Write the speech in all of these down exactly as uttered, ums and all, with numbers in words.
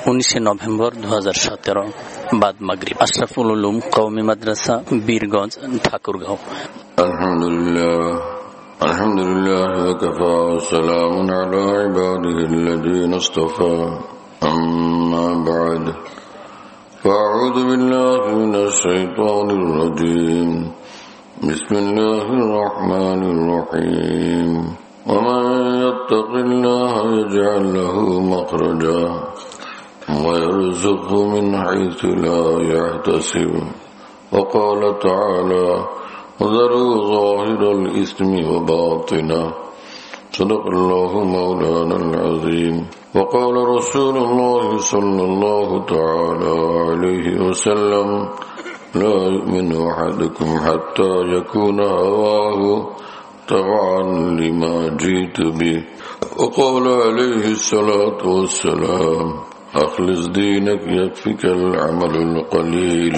উনিশে নভেম্বর দু হাজার সতেরো বাদ মাগরিব, আশরাফুল উলুম কওমি মাদ্রাসা, বীরগঞ্জ, ঠাকুরগাঁও। আলহামদুলিল্লাহ আলহামদুলিল্লাহ ওয়াকাফা ওয়াসসালামুন আলা ইবাদিহিল্লাযীনা ইসতাফা, আম্মা বা'দ। ফাআউযু বিল্লাহি মিনাশ শাইতানির রাজীম। বিসমিল্লাহির রাহমানির রাহিম। ومن يتق الله يجعل له مخرجا ويرزقه من حيث لا يحتسب وقال تعالى وذروا ظاهر الإثم وباطنه صدق الله مولانا العظيم. وقال رسول الله صلى الله تعالى عليه وسلم لا يؤمن أحدكم حتى يكون هواه طبعا لما جئت به. وقال عليه الصلاة والسلام أخلص دينك يكفك العمل القليل.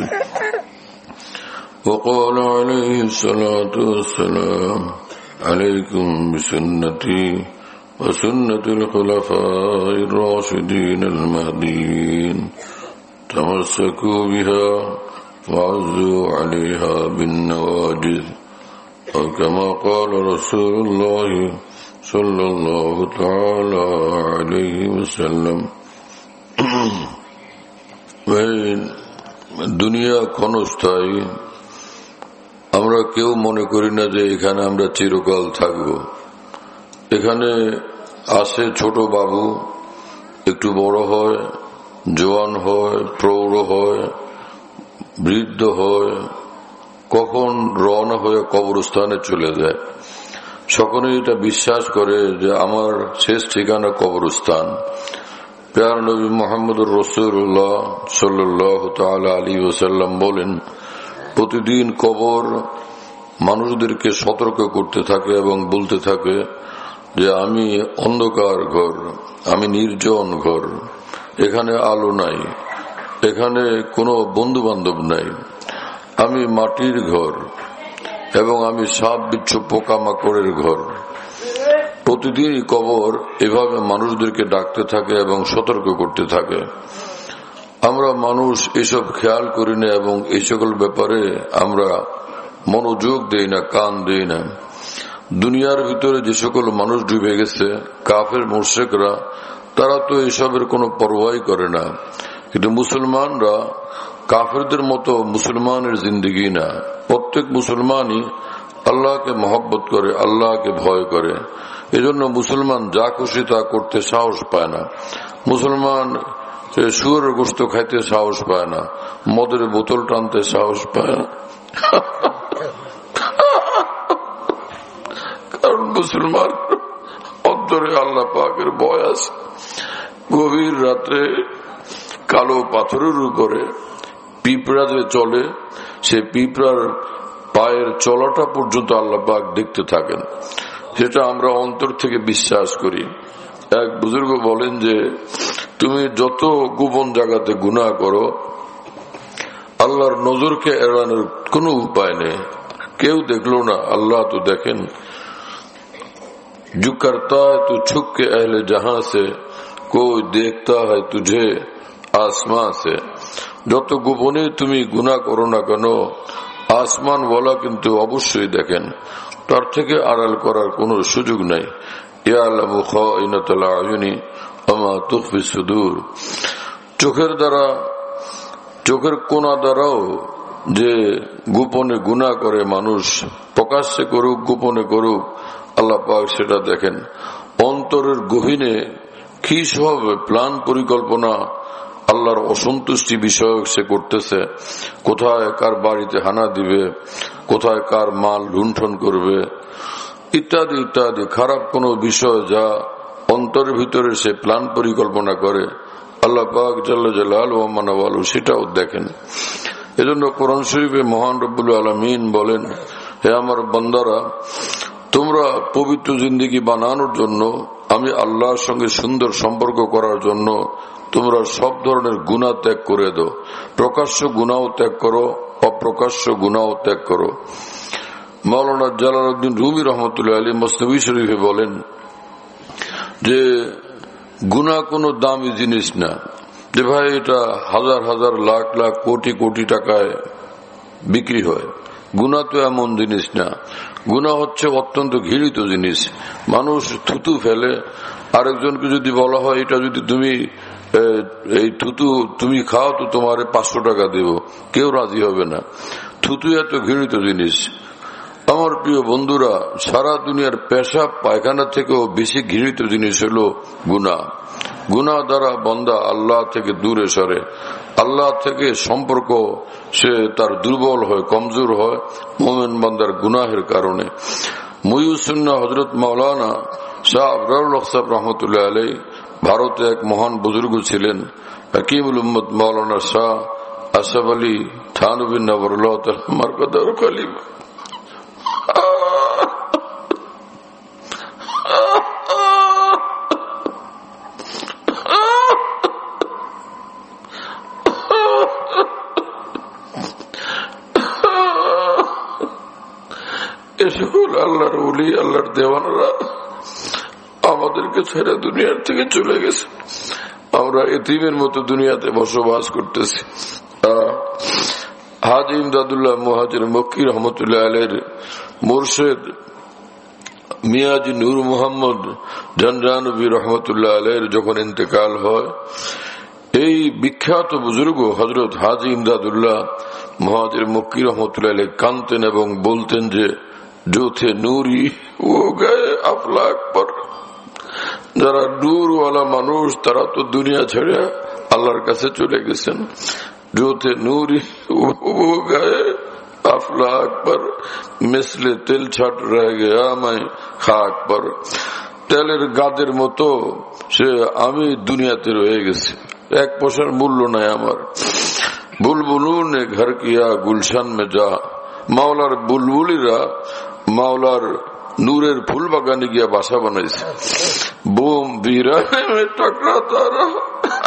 وقال عليه الصلاة والسلام عليكم بسنتي وسنة الخلفاء الراشدين المهديين تمسكوا بها وعزوا عليها بالنواجذ. وكما قال رسول الله صلى الله تعالى عليه وسلم দুনিয়া ক্ষণস্থায়ী। আমরা কেউ মনে করি না যে এখানে আমরা চিরকাল থাকব। এখানে আসে ছোট বাবু, একটু বড় হয়, জোয়ান হয়, প্রৌঢ় হয়, বৃদ্ধ হয়, কখন রওনা হয়ে কবরস্থানে চলে যায়। সকলেই এটা বিশ্বাস করে যে আমার শেষ ঠিকানা কবরস্থান। প্যার নবী মুহাম্মদুর রাসূলুল্লাহ সাল্লাল্লাহু তাআলা আলাইহি ওয়াসাল্লাম বলেন, প্রতিদিন কবর মানুষদেরকে সতর্ক করতে থাকে এবং বলতে থাকে যে আমি অন্ধকার ঘর, আমি নির্জন ঘর, এখানে আলো নাই, এখানে কোনো বন্ধু বান্ধব নাই, আমি মাটির ঘর এবং আমি সাপ বিচ্ছু পোকামাকড়ের ঘর। প্রতিদিনই কবর এভাবে মানুষদেরকে ডাকতে থাকে এবং সতর্ক করতে থাকে। আমরা মানুষ এসব খেয়াল করি না এবং এই সকল ব্যাপারে আমরা মনোযোগ দেই না, কান দেই না। দুনিয়ার ভিতরে যে সকল মানুষ ডুবে গেছে, কাফের মুশরিকরা, তারা তো এসবের কোনো পরোয়াই করে না। কিন্তু মুসলমানরা কাফেরদের মতো মুসলমানের জিন্দেগি না। প্রত্যেক মুসলমানই আল্লাহকে মহব্বত করে, আল্লাহকে ভয় করে। এজন্য মুসলমান যা খুশি তা করতে সাহস পায় না। মুসলমান শুয়োরের গোশত খাইতে সাহস পায় না, মদের বোতল টানতে সাহস পায় না, কারণ মুসলমান অন্তরে আল্লাহ পাকের ভয় আছে। গভীর রাত্রে কালো পাথরের উপরে পিঁপড়া যে চলে, সে পিঁপড়ার পায়ের চলাটা পর্যন্ত আল্লাহ পাক দেখতে থাকেন। সেটা আমরা অন্তর থেকে বিশ্বাস করি। এক বুজুর্গ বলেন যে তুমি যত গোপন জায়গাতে গুনাহ করো, আল্লাহর নজরকে এড়ানোর কোনো উপায় নেই। কেউ দেখলো না, আল্লাহ তো দেখেন। जो करता है तू छुप के अहले जहां से, कोई देखता है तुझे आसमान से। যত গোপনে তুমি গুনাহ করো না কেন, আসমান ওয়ালা কিন্তু অবশ্যই দেখেন। তার থেকে আড়াল করার কোন সুযোগ নাই। ইয়ালামু খাইনাতুল আয়ুনি ওয়া মা তুখফি সুদূর। চোখের দ্বারা, চোখের কোনা দ্বারাও যে গোপনে গুনাহ করে মানুষ, প্রকাশ্যে করুক গোপনে করুক, আল্লাহ পাক সেটা দেখেন। অন্তরের গহীনে কি সব প্ল্যান পরিকল্পনা আল্লাহর অসন্তুষ্টি বিষয়ক সে করতেছে, কোথায় কার বাড়িতে হানা দিবে, কোথায় কার মাল লুণ্ঠন করবে, ইত্যাদি ইত্যাদি খারাপ কোন বিষয় যা অন্তরের ভিতরে সে প্ল্যান পরিকল্পনা করে, আল্লাহ পাক জাল্লা জালালুহু ওয়া মানাওয়ালু সেটাও দেখেন। এজন্য কোরআন শরীফে মহান রব্বুল আলামিন বলেন, হে আমার বান্দারা, তোমরা পবিত্র জিন্দেগি বানানোর জন্য, আমি আল্লাহর সঙ্গে সুন্দর সম্পর্ক করার জন্য তোমরা সব ধরনের গুনাহ ত্যাগ করে দাও। প্রকাশ্য গুনাহ ত্যাগ করো, অপ্রকাশ্য গুনাহ ত্যাগ করো। মাওলানা জালালউদ্দিন রুমি রহমতুল্লাহ আলাইহি মসনবী শরীফে বলেন যে গুনাহ কোনো দামি জিনিস না, যে ভাই এটা হাজার হাজার লাখ লাখ কোটি কোটি টাকায় বিক্রি হয়। গুনাহ তো এমন জিনিস না, গুনাহ হচ্ছে অত্যন্ত ঘৃণিত জিনিস। মানুষ থুতু ফেলে, আরেকজনকে যদি বলা হয় এটা যদি তুমি এই থুতু তুমি খাও তো তোমার পাঁচশো টাকা দেব, কেউ রাজি হবে না। থুতু এত ঘৃণিত জিনিস। আমার প্রিয় বন্ধুরা, সারা দুনিয়ার পেশাব পায়খানা থেকেও বেশি ঘৃণিত জিনিস হলো গুনাহ। গুনাহ দ্বারা বান্দা আল্লাহ থেকে দূরে সরে, আল্লাহ থেকে সম্পর্ক সে তার দুর্বল হয়, কমজোর হয় মুমিন বান্দার গুনাহের কারণে। মুহিউসুন্নাহ হযরত মাওলানা শাহ আবরারুল হক সাহেব রহমতুল্লাহ আলাইহি ভারতে এক মহান বুজুর্গ ছিলেন। হাকিমুল উম্মত মাওলানা শাহ আশরাফ আলী থানভী নওয়ারুল্লাহ তাআলা মারকাদার খলিফা এসকল আল্লাহর ওলি, আল্লাহর দেওয়ানরা আমাদেরকে ছেড়ে দুনিয়ার থেকে চলে গেছে। আমরা এতিমের মতো দুনিয়াতে বসবাস করতেছি। হাজী ইমদাদুল্লাহ মুহাজির মক্কি রহমতুল্লাহ আলাইহির মুর্শিদ মিয়াজি নূর মোহাম্মদ জানজানবী রহমতুল্লাহ আলাইহির যখন ইন্তেকাল হয়, এই বিখ্যাত বুজুর্গ হযরত হাজী ইমদাদুল্লাহ মুহাজির মক্কি রহমতুল্লাহ আলাইহি কাঁদতেন এবং বলতেন যে जो थे नूरी वो गए अफलाक पर। যারা নূরওয়ালা মানুষ তারা তো দুনিয়া ছেড়ে আল্লাহর কাছে চলে গেছেন। जो थे नूरी वो गए अफलाक पर मिसले तिल छट रह गया मैं खाक पर। তেলের গাদের মতো সে আমি দুনিয়াতে রয়ে গেছি, এক পয়সার মূল্য নাই আমার। বুলবুলুন ने घर किया गुलशन में जा। মাওলার বুলবুলিরা মাওলার নূরের ফুল বাগানে গিয়া বাসা বানাইছে। বোম বিরানে মে টকরাতা রহা।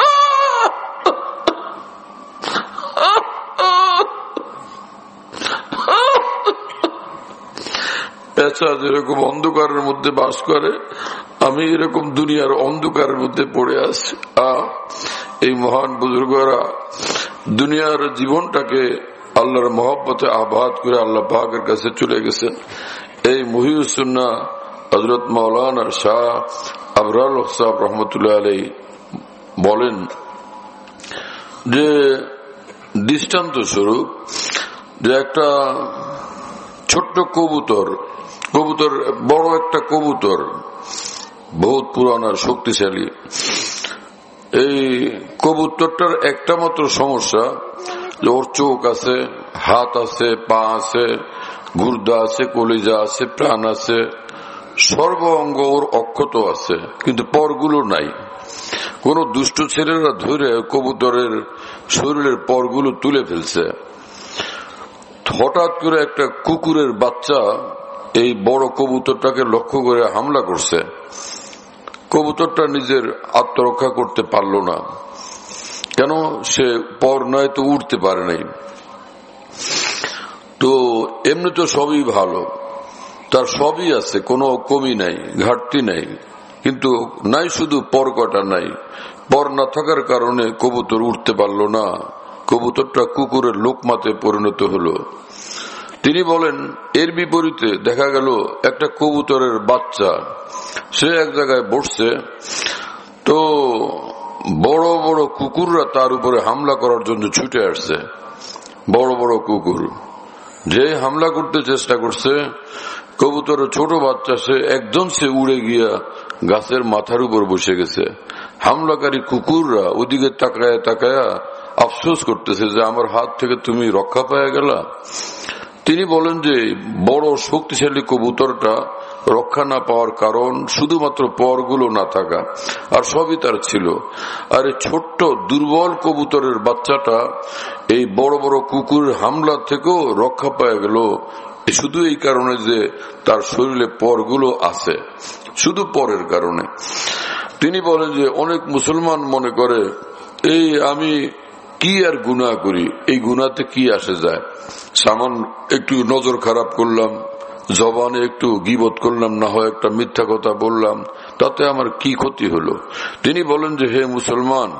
পেঁচা যেরকম অন্ধকারের মধ্যে বাস করে, আমি এরকম দুনিয়ার অন্ধকারের মধ্যে পড়ে আছি। আহ এই মহান বুজুর্গরা দুনিয়ার জীবনটাকে আল্লাহর মহব্বতে আবাদ করে আল্লাহ পাকের কাছে চলে গেছেন। এই মুহিউসুন্নাহ হযরত মাওলানা শাহ আবরারুল হক সাহেব রহমতুল্লাহ আলাইহি বলেন যে দৃষ্টান্ত স্বরূপ যে একটা ছোট্ট কবুতর, কবুতর বড় একটা কবুতর, বহুত পুরানা শক্তিশালী। এই কবুতরটার একটা মাত্র সমস্যা, ওর চোখ আছে, হাত আছে, পা আছে, গুর্দা আছে, কলিজা আছে, প্রাণ আছে, সর্ব অঙ্গ ওর অক্ষত আছে, কিন্তু পরগুলো নাই। কোন দুষ্ট ছেলেরা ধরে কবুতরের শরীরের পরগুলো তুলে ফেলছে। হঠাৎ করে একটা কুকুরের বাচ্চা এই বড় কবুতরটাকে লক্ষ্য করে হামলা করছে। কবুতরটা নিজের আত্মরক্ষা করতে পারল না, কেন সে পর নয় তো উঠতে পারে নাই। তো এমনি তো সবই ভালো, তার সবই আছে, কোনো কমি নাই, ঘাটতি নাই, কিন্তু নাই শুধু পর কটা নাই। পর না থাকার কারণে কবুতর উঠতে পারল না, কবুতরটা কুকুরের লোকমাতে পরিণত হলো। তিনি বলেন এর বিপরীতে দেখা গেল একটা কবুতরের বাচ্চা, সে এক জায়গায় বসছে, তো বড় বড় কুকুররা তার উপরে হামলা করার জন্য ছুটে আসছে। বড় বড় কুকুর যে হামলা করতে চেষ্টা করছে, কবুতরের ছোট বাচ্চা সে একজন সে উড়ে গিয়া গাছের মাথার উপর বসে গেছে। হামলাকারী কুকুররা ওদিকে তাকায়া তাকায়া আফসোস করতেছে যে আমার হাত থেকে তুমি রক্ষা পাওয়া গেলা। তিনি বলেন যে বড় শক্তিশালী কবুতরটা রক্ষা না পাওয়ার কারণ শুধুমাত্র পরগুলো না থাকা, আর সবই তার ছিল। আর এই ছোট্ট দুর্বল কবুতরের বাচ্চাটা এই বড় বড় কুকুরের হামলা থেকেও রক্ষা পাওয়া গেল শুধু এই কারণে যে তার শরীরে পরগুলো আছে, শুধু পরের কারণে। তিনি বলেন যে অনেক মুসলমান মনে করে এই আমি কি আর গুনাহ করি, এই গুনাহতে কি আসে যায়, সামান্য একটু নজর খারাপ করলাম, জবানে একটু গীবত করলাম, না হয় একটা মিথ্যা কথা বললাম, তাতে আমার কি ক্ষতি হলো। তিনি বলেন যে হে মুসলমান,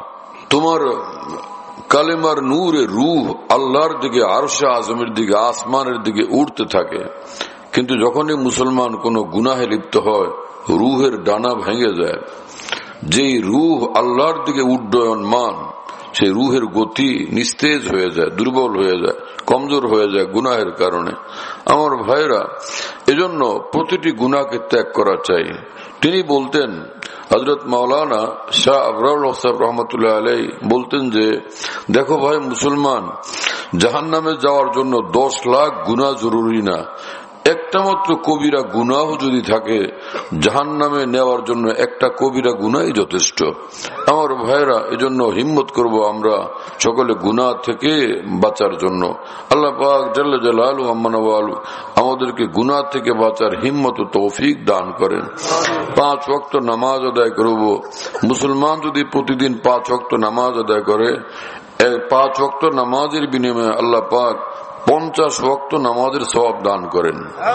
তোমার কালেমার নূরে রূহ আল্লাহর দিকে, আরশে আজমের দিকে, আসমানের দিকে উঠতে থাকে। কিন্তু যখনই মুসলমান কোন গুনাহে লিপ্ত হয়, রুহের ডানা ভেঙে যায়। যেই রুহ আল্লাহর দিকে উড্ডয়নমান, সেই রুহের গতি নিস্তেজ হয়ে যায়, দুর্বল হয়ে যায়, কমজোর হয়ে যায় গুনাহের কারণে। আমার ভাইরা, এজন্য প্রতিটি গুনাহকে ত্যাগ করা চাই। তিনি বলতেন, হযরত মাওলানা শাহ আবরার সাহেব রহমতুল্লাহ আলাইহি বলতেন যে, দেখো ভাই মুসলমান, জাহান্নামে যাওয়ার জন্য দশ লাখ গুনাহ জরুরি না, একটা মাত্র কবিরা গুনাহ যদি থাকে জাহান্নামে নেওয়ার জন্য একটা কবিরা গুনাহই যথেষ্ট। আমার ভাইরা, এজন্য হিম্মত করব আমরা সকলে গুনাহ থেকে বাঁচার জন্য। আল্লাহ পাক জাল্লা জালালু আম্মা নওয়ালু আমাদেরকে গুনাহ থেকে বাঁচার হিম্মত ও তৌফিক দান করেন। পাঁচ ওয়াক্ত নামাজ আদায় করব। মুসলমান যদি প্রতিদিন পাঁচ ওয়াক্ত নামাজ আদায় করে, পাঁচ ওয়াক্ত নামাজের বিনিময়ে আল্লাহ পাক পঞ্চাশ ওয়াক্ত নামাজের সওয়াব দান করেন।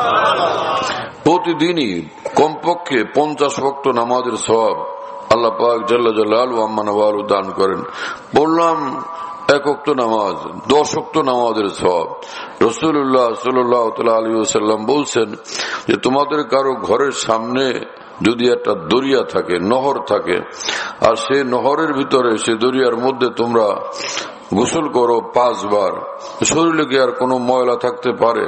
প্রতিদিনই কমপক্ষে পঞ্চাশ ওয়াক্ত নামাজের সওয়াব আল্লাহ পাক জাল্লা জালালু আম্মা নওয়ালু দান করেন। বললাম এক ওয়াক্ত নামাজ, দশ ওয়াক্ত নামাজের সওয়াব। রাসূলুল্লাহ সাল্লাল্লাহু আলাইহি ওয়াসাল্লাম বলছেন যে, তোমাদের কারো ঘরের সামনে যদি একটা দরিয়া থাকে, নহর থাকে, আর সেই নহরের ভিতরে, সে দরিয়ার মধ্যে তোমরা গোসল করো পাঁচবার, শরীরে কি আর কোনো ময়লা থাকতে পারে?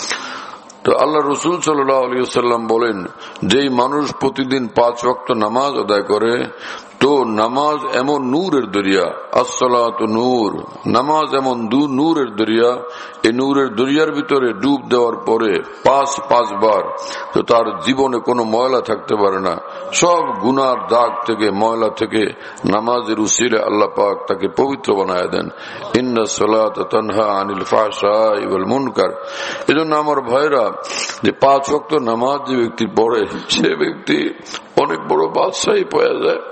তো আল্লাহ রসুল সাল্লাল্লাহু আলাইহি ওয়াসাল্লাম বলেন, যেই মানুষ প্রতিদিন পাঁচ ওয়াক্ত নামাজ আদায় করে, তো নামাজ এমন নূরের দরিয়া, আসসালাতু নূর, নামাজ এমন দু নূরের দরিয়া, এই নূরের দরিয়ার ভিতরে ডুব দেওয়ার পরে পাঁচ পাঁচবার, তো তার জীবনে কোনো ময়লা থাকতে পারে না। সব গুনার দাগ থেকে, ময়লা থেকে নামাজের উসিলে আল্লাহ পাক তাকে পবিত্র বানায় দেন। ইন্না সালাতা তানহা আনিল ফাহশাই ওয়াল মুনকার। এজন্য আমার ভাইরা, যে পাঁচ ওয়াক্ত নামাজ যে ব্যক্তি পড়ে, সে ব্যক্তি অনেক বড় বাদশাহী পাওয়া যায়।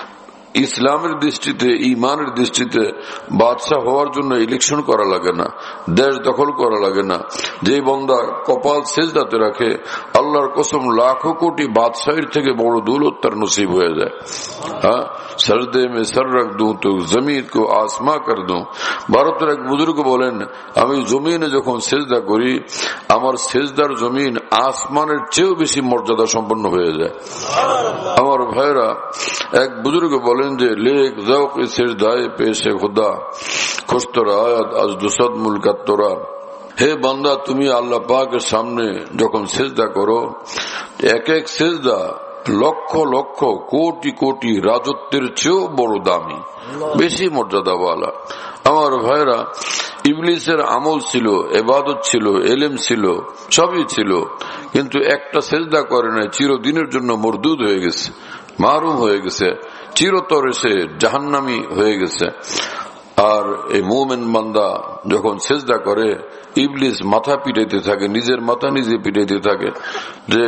ইসলামের দৃষ্টিতে, ইমানের দৃষ্টিতে বাদশাহ হওয়ার জন্য ইলেকশন করা লাগে না, দেশ দখল করা লাগে না। যে বন্দা কপাল সেজদাতে রাখে, আল্লাহর কসম লাখো কোটি বাদশাহীর থেকে বড় দৌলত তার নসিব হয়ে যায়। হ্যাঁ, সরদে মে সর রাখ দু তো জমিন কো আসমা কর দু। ভারতের এক বুজুর্গ বলেন, আমি জমিনে যখন সেজদা করি, আমার সেজদার জমিন আসমানের চেয়েও বেশি মর্যাদা সম্পন্ন হয়ে যায়। আমার ভাইরা, এক বুজুর্গ বলেন যে, লেক জৌক সেজদায়ে পেশে খুদা খুশতরা আয়াত আজ দুসদ মুলকাত তোরা। হে বান্দা, তুমি আল্লাহ পাকের সামনে যখন সেজদা করো, এক এক সেজদা লক্ষ লক্ষ কোটি কোটি রাজত্বের চেয়েও বড় দামি, বেশি মর্যাদাওয়ালা। আমার ভাইরা, ইবলিসের আমল ছিল, ইবাদত ছিল, এলেম ছিল, সবই ছিল, কিন্তু একটা সেজদা করে না, চিরদিনের জন্য মরদুদ হয়ে গেছে, মারুম হয়ে গেছে, চিরতরে সে জাহান্নামী হয়ে গেছে। আর এই মুমিন বান্দা যখন সেজদা করে, ইবলিস মাথা পিটাইতে থাকে, নিজের মাথা নিজে পিটাইতে থাকে যে,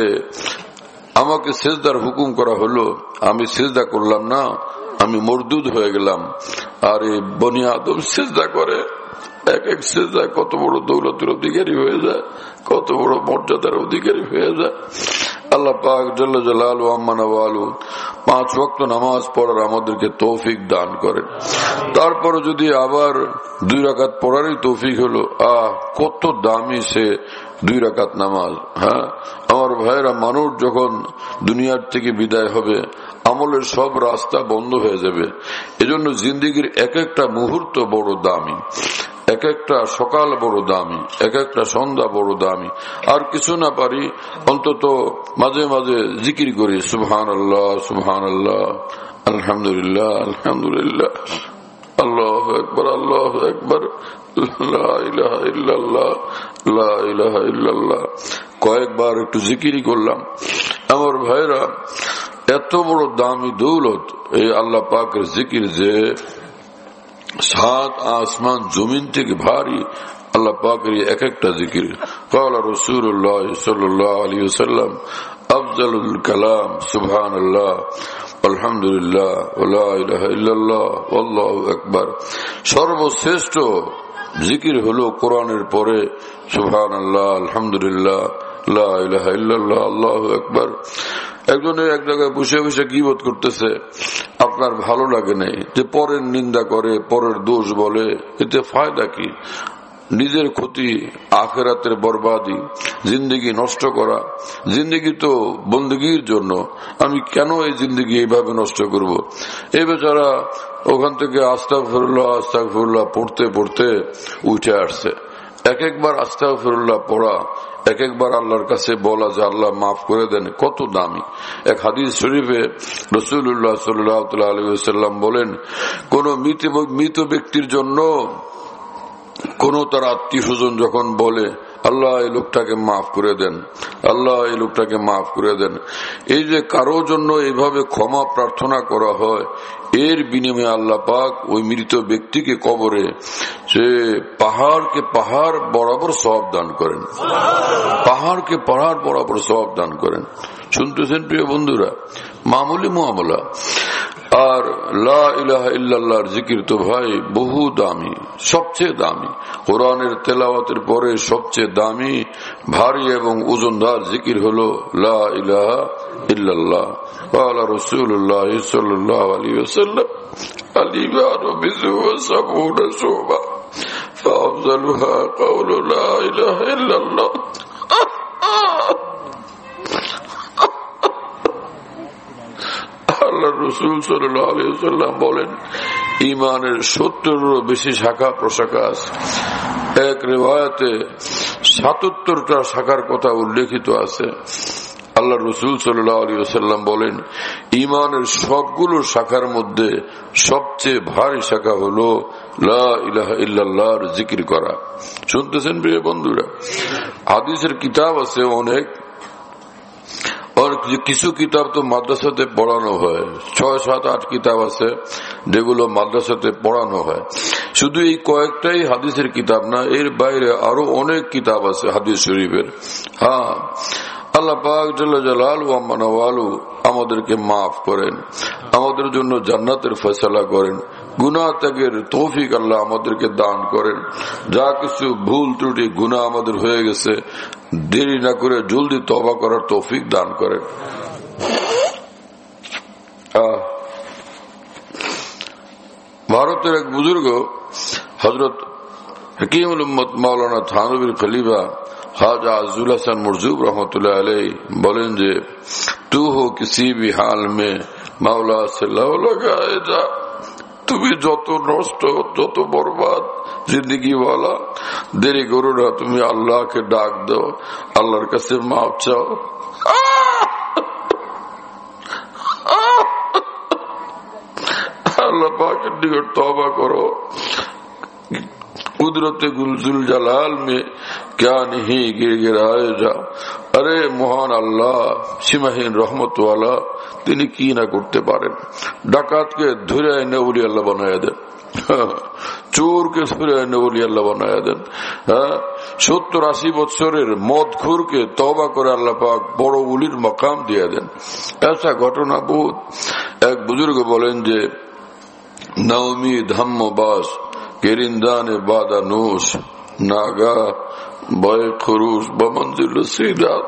আমাকে সেজদার হুকুম করা হলো, আমি সেজদা করলাম না, আমি মরদুদ হয়ে গেলাম। আর এই বনি আদম সেজদা করে, এক এক সেজদায় কত বড় দৌলতের অধিকারী হয়ে যায়, কত বড় মর্যাদার অধিকারী হয়ে যায়। আল্লাহ পাক জাল্লা জালালু আম্মা নওয়ালু পাঁচ ওয়াক্ত নামাজ পড়ার আমাদেরকে তৌফিক দান করেন। তারপরে যদি আবার দুই রাকাত পড়ারই তৌফিক হলো, আহ কত দামি সে দুই রাকাত নামাজ। হ্যাঁ আমার ভাইরা, মানুষ যখন দুনিয়ার থেকে বিদায় হবে, আমলের সব রাস্তা বন্ধ হয়ে যাবে। এজন্য জিন্দেগির এক একটা মুহূর্ত বড় দামি, এক একটা সকাল বড় দামি, এক একটা সন্ধ্যা বড় দামি। আর কিছু না পারি, অন্তত মাঝে মাঝে জিকির করি, সুবহানাল্লাহ সুবহানাল্লাহ, আলহামদুলিল্লাহ আলহামদুলিল্লাহ, আল্লাহু আকবার আল্লাহু আকবার, লা ইলাহা ইল্লাল্লাহ লা ইলাহা ইল্লাল্লাহ। কয়েকবার একটু জিকিরই করলাম। আমার ভাইরা, এত বড় দামি দৌলত এই আল্লাহ পাকের জিকির, যে সাত আসমান জমিন থেকে ভারী আল্লাহ পাকের এক একটা জিকির। ক্বালা রাসূলুল্লাহ সাল্লাল্লাহু আলাইহি ওয়াসাল্লাম, আফজালুল কালাম সুবহানাল্লাহ আলহামদুলিল্লাহ ওয়া লা ইলাহা ইল্লাল্লাহ আল্লাহু আকবার। সর্বশ্রেষ্ঠ জিকির হলো কোরআনের পরে সুবহানাল্লাহ আলহামদুলিল্লাহ লা ইলাহা ইল্লাল্লাহ আল্লাহু আকবার। একজনের এক জায়গায় বসে বসে গীবত করতেছে, আপনার ভালো লাগে নাই, যে পরের নিন্দা করে, পরের দোষ বলে, এতে ফায়দা কি? নিজের ক্ষতি, আখিরাতের বরবাদি, জিন্দগি নষ্ট করা। জিন্দগি তো বন্দগির জন্য, আমি কেন এই জিন্দগি এইভাবে নষ্ট করব? এই বেচারা ওখান থেকে আস্তাগফিরুল্লাহ আস্তাগফিরুল্লাহ পড়তে পড়তে উঠে আসছে। এক একবার আস্তাগফিরুল্লাহ পড়া, এক একবার আল্লাহর কাছে বলা যে আল্লাহ মাফ করে দেন, কত দামি। এক হাদিস শরীফে রাসূলুল্লাহ সাল্লাল্লাহু আলাইহি ওয়াসাল্লাম বলেন, কোন মৃত ব্যক্তির জন্য কোন তার আত্মীয় স্বজন যখন বলে আল্লাহ এই লোকটাকে মাফ করে দেন, আল্লাহ এই লোকটাকে মাফ করে দেন, এই যে কারো জন্য এইভাবে ক্ষমা প্রার্থনা করা হয়, এর বিনিময়ে আল্লাহ পাক ওই মৃত ব্যক্তিকে কবরে সে পাহাড়কে পাহাড় বরাবর সওয়াব দান করেন, পাহাড়কে পাহাড় বরাবর সওয়াব দান করেন। শুনতেছেন প্রিয় বন্ধুরা? মামুলি মুআমালা। আর লা ইলাহা ইল্লাল্লাহর জিকির তো ভাই বহু দামি, সবচেয়ে দামি। কোরআনের তেলাওয়াতের পরে সবচেয়ে দামি, ভারী এবং ওজনদার জিকির হলো লা ইলাহা ইল্লাল্লাহ। ক্বালা রাসূলুল্লাহ সাল্লাল্লাহু আলাইহি ওয়াসাল্লাম আল-ঈমানু বিসুওয়া সাবউনা শুবা ফাআফযালুহা ক্বাউলু লা ইলাহা ইল্লাল্লাহ। আল্লাহ রাসূল সাল্লাল্লাহু আলাইহি ওয়াসাল্লাম বলেন, ঈমানের সত্তরেরও বেশি শাখা প্রশাখা আছে। এক রিওয়ায়াতে সাতাত্তরটা শাখার কথা উল্লেখিত আছে। আল্লাহ রাসূল সাল্লাল্লাহু আলাইহি ওয়াসাল্লাম বলেন, ঈমানের সবগুলো শাখার মধ্যে সবচেয়ে ভারী শাখা হলো লা ইলাহা ইল্লাল্লাহর জিকির করা। শুনতেছেন প্রিয় বন্ধুরা? হাদিসের কিতাব আছে অনেক, আর কিছু কিতাব তো মাদ্রাসাতে পড়ানো হয়, ছয় সাত আট কিতাব আছে যেগুলো মাদ্রাসাতে পড়ানো হয়। শুধু এই কয়েকটাই হাদিসের কিতাব না, এর বাইরে আরো অনেক কিতাব আছে হাদিস শরীফের। হ্যাঁ, আল্লাহ পাক জাল্লা জালালু ওয়া মানাওয়ালু আমাদেরকে মাফ করেন, আমাদের জন্য জান্নাতের ফয়সালা করেন, গুনাহ ত্যাগের তৌফিক আল্লাহ আমাদেরকে দান করেন। যা কিছু ভুল ত্রুটি গুনাহ আমাদের হয়ে গেছে, দেরি না করে জলদি তওবা করার তৌফিক দান করেন। ভারতের এক বুজুর্গ হযরত হাকিমুল উম্মত মাওলানা থানভীর খলিফা খাজা আজুল হাসান মুরজুব রহমতুল্লাহ আলাইহি বলেন যে, তু হো কিসি ভি হাল মে মাওলা সে লাও লাগায়ে যা। তুমি যত নষ্ট, যত বরবাদ জিন্দগি ওয়ালা, দেরি করো না, তুমি আল্লাহকে ডাক দাও, আল্লাহর কাছে মাফ চাও। আল্লাহ পাকের নিকট তওবা করো। কুদরতে গুলজুল জালাল মে ক্যা নেহি গির গিরায়ে যা। আরে মহান আল্লাহ সীমাহীন রহমতওয়ালা, তিনি কি না করতে পারেন। ডাকাতকে ধরে এনে ওলি আল্লাহ বানায়া দেন, চোরকে ধরে এনে ওলি আল্লাহ বানায়া দেন। হ্যাঁ, সত্তর আশি বছরের মদখোরকে তওবা করে আল্লাহ পাক বড় ওলির মাকাম দিয়ে দেন। ऐसा ঘটনা বহুত। এক বুজুর্গ বলেন যে, নাওমি ধাম্ম বাস গেরিন্দানে বাদা নোস নাগা বয় খরুশ বমঞ্জিল সিদাত।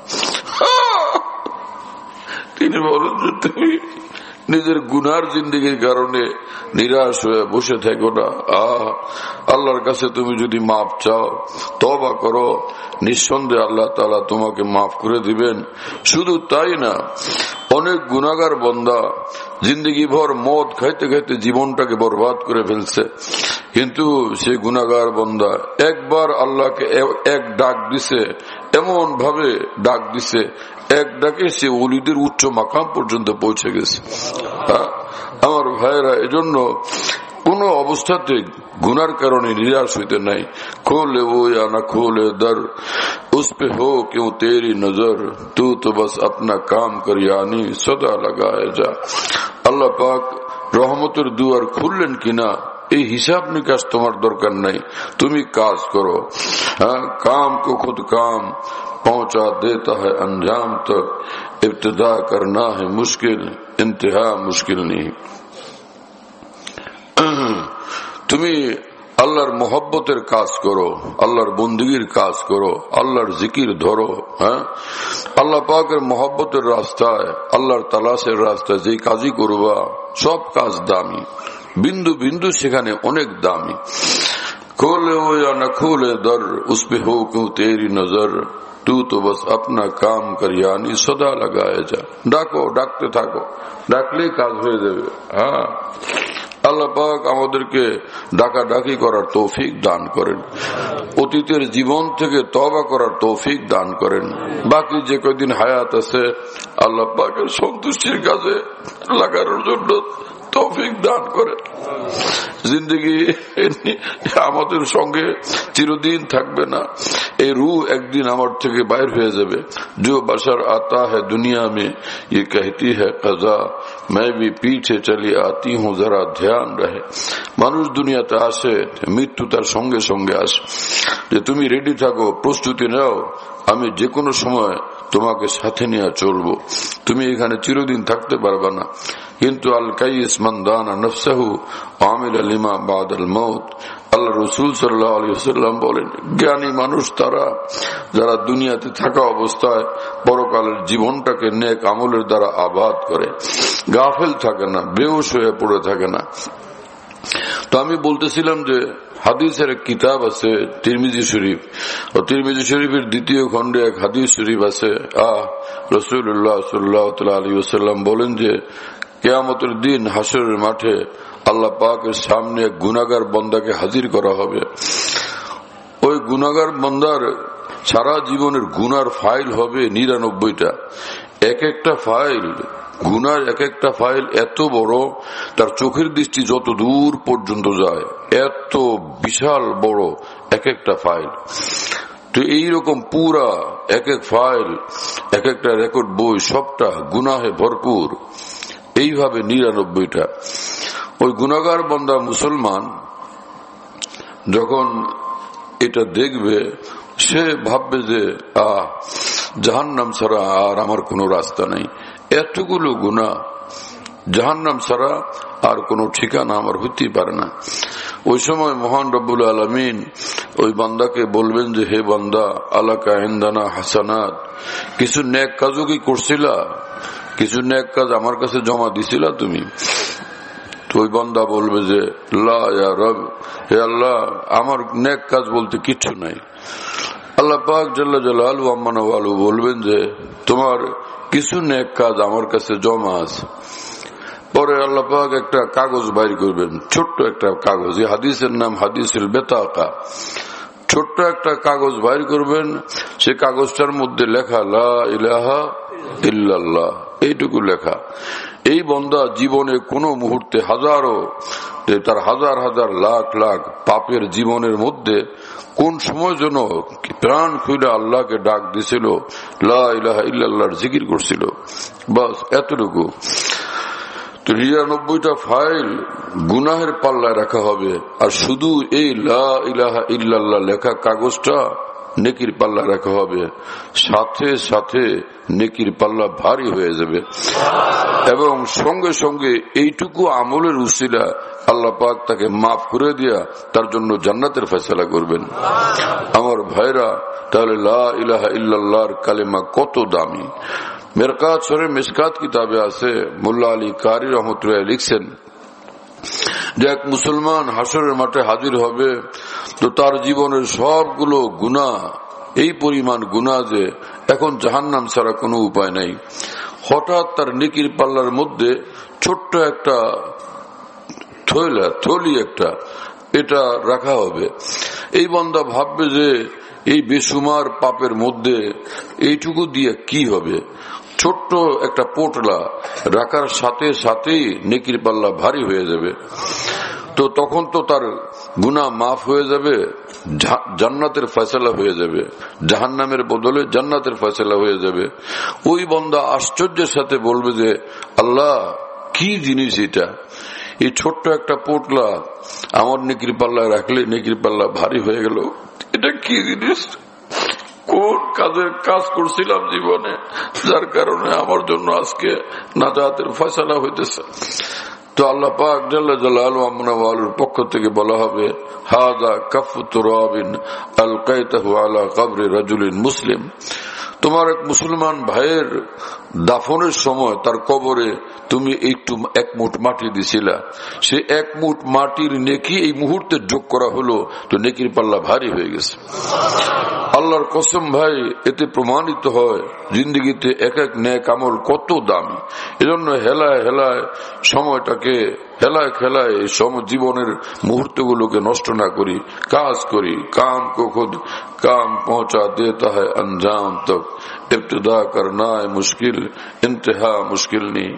তিনি বলেন যে তুমি নিজের গুনার জিন্দেগির কারণে নিরাশ হয়ে বসে থেকো না। আহ আল্লাহর কাছে তুমি যদি মাফ চাও, তওবা করো, নিঃসন্দেহে আল্লাহ তাআলা তোমাকে মাফ করে দিবেন। শুধু তাই না, অনেক গুনাহগার বান্দা জিন্দগি ভর মদ খাইতে খাইতে জীবনটাকে বরবাদ করে ফেলছে, কিন্তু সে গুনাহগার বান্দা একবার আল্লাহকে এক ডাক দিছে, এমন ভাবে ডাক দিছে, এক ডাকে সে ওলিদের উচ্চ মাকাম পর্যন্ত পৌঁছে গেছে। আমার ভাইরা, এজন্য কোন অবস্থাতে গুনার কারণে নিরাশ হইতে নাই। খোলে ও या ना खोले दर उस पे हो क्यों तेरी नजर, तू तो बस अपना काम कर यानी सदा लगाए जा। আল্লাহ পাক রহমতের দুয়ার খুললেন কিনা এই হিসাব নিকাশ তোমার দরকার নাই, তুমি কাজ করো। হ্যাঁ, কাম কো খুদ কাম पहुंचा देता है अंजाम तक, इब्तिदा करना है मुश्किल, इंतहा मुश्किल नहीं। তুমি আল্লাহর মোহব্বতের কাজ করো, আল্লাহর বন্দিগির কাজ করো, আল্লাহর জিকির ধরো। হ্যাঁ, আল্লাহ পাকের মোহব্বতের রাস্তায়, আল্লাহর তালাশের রাস্তায় যে কাজই করবা সব কাজ দামি, বিন্দু বিন্দু সেখানে অনেক দামি। खोले हो या न खोले दर उस पे हो क्यों तेरी नजर, तू तो बस अपना काम कर यानी सदा लगाए जा। ডাকো, ডাকতে থাকো, ডাকলেই কাজ হয়ে যাবে। হ্যাঁ, আল্লাহ পাক আমাদেরকে ডাকা ডাকি করার তৌফিক দান করেন, অতীতের জীবন থেকে তওবা করার তৌফিক দান করেন। বাকি যে কয়দিন হায়াত আছে আল্লাহ পাকের সন্তুষ্টির কাজে লাগানোর জন্য তৌফিক দান করেন। জিন্দগি আমাদের সঙ্গে চিরদিন থাকবে না, এই রূহ একদিন আমার থেকে বাইর হয়ে যাবে। जो बशर आता है दुनिया में ये कहती है कज़ा, मैं भी पीछे चली आती हूँ जरा ध्यान रहे। মানুষ দুনিয়াতে আসে, মৃত্যু তার সঙ্গে সঙ্গে আসে। যে তুমি রেডি থাকো, প্রস্তুতি নাও, আমি যে কোনো সময় তোমাকে সাথে নিয়ে চলবো। তুমি এখানে চিরদিন থাকতে পারবে না। কিন্তু আল কাইস মান দানা নফসাহু আমিলা লিমা বাদাল মউত, আল্লাহ রাসূল সাল্লাল্লাহু আলাইহি ওয়াসাল্লাম বলেন, জ্ঞানী মানুষ তারা যারা দুনিয়াতে থাকা অবস্থায় পরকালের জীবনটাকে নেক আমলের দ্বারা আবাদ করে, গাফেল থাকে না, বেহুশ হয়ে পড়ে থাকে না। তো আমি বলতেছিলাম যে হাদিসের এক কিতাব আছে তিরমিজি শরীফ, ও তিরমিজি শরীফের দ্বিতীয় খণ্ডে এক হাদিস শরীফ আছে। আহ রাসূলুল্লাহ সাল্লাল্লাহু আলাইহি ওয়াসাল্লাম বলেন যে কিয়ামতের দিন হাসরের মাঠে আল্লাহ পাকের সামনে এক গুনাহগার বান্দাকে হাজির করা হবে। ওই গুনাহগার বান্দার সারা জীবনের গুনার ফাইল হবে নিরানব্বইটা। এক একটা ফাইল, গুনার এক একটা ফাইল এত বড়, তার চোখের দৃষ্টি যত দূর পর্যন্ত যায়, এত বিশাল বড় এক একটা ফাইল। তো এইরকম পুরা এক এক ফাইল, এক একটা রেকর্ড বই, সবটা গুনাহে ভরপুর। এইভাবে নিরানব্বইটা। ওই গুনাহগার বান্দা মুসলমান যখন এটা দেখবে, সে ভাববে যে আহ জাহান্নাম ছাড়া আর আমার কোনো রাস্তা নেই। এতগুলো গুনাহ, জাহান্নাম ছাড়া আর কোনো ঠিকানা আমার হইতেই পারে না। ওই সময় মহান রব্বুল আলামিন ওই বান্দাকে বলবেন যে হে বান্দা, আলাকা ইনদানা হাসানাত, কিছু নেক কাজও কি করছিলা? কিছু নেক কাজ আমার কাছে জমা দিছিলা তুমি? তো ওই বান্দা বলবে যে লা ইয়া রব, হে আল্লাহ, আমার নেক কাজ বলতে কিচ্ছু নাই। আল্লাহ পাক জাল্লা জালালুহু আম্মা নাওয়ালু বলবেন যে তোমার কিছু নেক কাজ আমার কাছে জমা আছে। পরে আল্লাহ পাক একটা কাগজ বাইর করবেন, ছোট্ট একটা কাগজ, এই হাদিসের নাম হাদিসুল বিতাকা। ছোট্ট একটা কাগজ বাইর করবেন, সে কাগজটার মধ্যে লেখা লা ইলাহা ইল্লাল্লাহ, এইটুকু লেখা। এই বান্দা জীবনে কোন মুহূর্তে হাজারো, তার হাজার হাজার লাখ লাখ পাপের জীবনের মধ্যে কোন সময় যেন প্রাণ খুলে আল্লাহকে ডাক দিছিল, লা ইলাহা ইল্লাল্লাহর জিকির করছিল, বাস এতটুকু। তো নিরানব্বইটা ফাইল গুনাহের পাল্লায় রাখা হবে, আর শুধু এই লা ইলাহা ইল্লাল্লাহ লেখা কাগজটা নেকির পাল্লা রাখা হবে। সাথে সাথে নেকির পাল্লা ভারী হয়ে যাবে, এবং সঙ্গে সঙ্গে এইটুকু আমলের উসিলা আল্লাহ পাক তাকে মাফ করে দিয়া তার জন্য জান্নাতের ফয়সালা করবেন। আমার ভাইরা, তাহলে লা ইলাহা ইল্লাল্লাহর কালেমা কত দামি। মেরকাত শরীফ মিশকাত কিতাবে আছে, মোল্লা আলী কারি রহমতুল্লাহ লিখছেন যে এক মুসলমান হাসরের মাঠে হাজির হবে, তো তার জীবনের সবগুলো গুনাহ এই পরিমাণ গুনাহ যে এখন জাহান্নাম ছাড়া কোনো উপায় নাই। হঠাৎ তার নেকির পাল্লার মধ্যে ছোট্ট একটা থৈলা, থলি একটা, এটা রাখা হবে। এই বান্দা ভাববে যে এই বেসুমার পাপের মধ্যে এইটুকু দিয়ে কি হবে। ছোট্ট একটা পোটলা রাখার সাথে সাথেই নেকির পাল্লা ভারী হয়ে যাবে। তো তখন তো তার গুনাহ মাফ হয়ে যাবে, জান্নাতের ফয়সালা হয়ে যাবে, জাহান্নামের বদলে জান্নাতের ফয়সালা হয়ে যাবে। ওই বান্দা আশ্চর্যের সাথে বলবে যে আল্লাহ, কি জিনিস এটা? এই ছোট্ট একটা পোটলা আমার নেকির পাল্লায় রাখলে নেকির পাল্লা ভারী হয়ে গেল। এটা কি জিনিস? কোন কাজের কাজ করছিলাম জীবনে যার কারণে আমার জন্য আজকে নাজাতের ফয়সালা হইতেছে? তো আল্লাহ পাক জাল্লা জালালু আম্না ওয়ালুর পক্ষ থেকে বলা হবে হাযা কাফু তুরাবিন আলকাইতাহু আলা কবরি রাজুলিন মুসলিম, তোমার এক মুসলমান ভাইয়ের দাফনের সময় তার কবরে তুমি একটু এক মুঠ মাটি দিছিলা, সে এক মুঠ মাটির নেকি এই মুহূর্তে যোগ করা হলো, তো নেকির পাল্লা ভারী হয়ে গেছে। আল্লাহর কসম ভাই, এতে প্রমাণিত হয় জিন্দগিতে এক এক নেক আমল কত দামি। এজন্য হেলায় হেলায় সময়টাকে হেলায় খেলায় জীবনের মুহূর্তগুলোকে নষ্ট না করি, কাজ করি। কাম কো খুদ কাম পৌঁছা দেতা है अंजाम तक, इब्तिदा करना है मुश्किल इंतहा मुश्किल नहीं।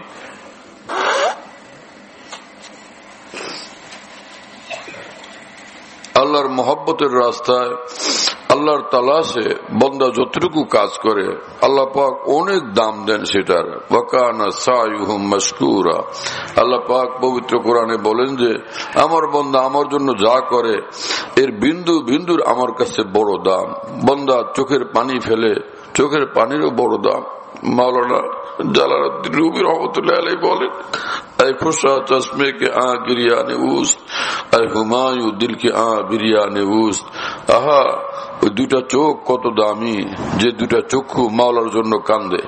আল্লাহর মহব্বতের রাস্তায় আল্লাহর তালাশে বন্দা যতটুকু কাজ করে আল্লাহ পাক অনেক দাম দেন সেটার। ওয়াকানা সায়ুহুম মাশকুরা, আল্লাহ পাক পবিত্র কোরআনে বলেন যে আমার বন্দা আমার জন্য যা করে এর বিন্দু বিন্দুর আমার কাছে বড় দাম। বন্দা চোখের পানি ফেলে, চোখের পানিরও বড় দাম। মাওলানা জালালউদ্দিন রুমি রহমতুল্লাহ আলাইহি বলেন, ऐ खुशा चश्मे के आ गिरिया ने उस्त, ऐ हुमायूं दिल के आ बिरिया ने उस्त। আহা, ওই দুটা চোখ কত দামি, যে দুটা চক্ষু মাওলার জন্য কান্দে।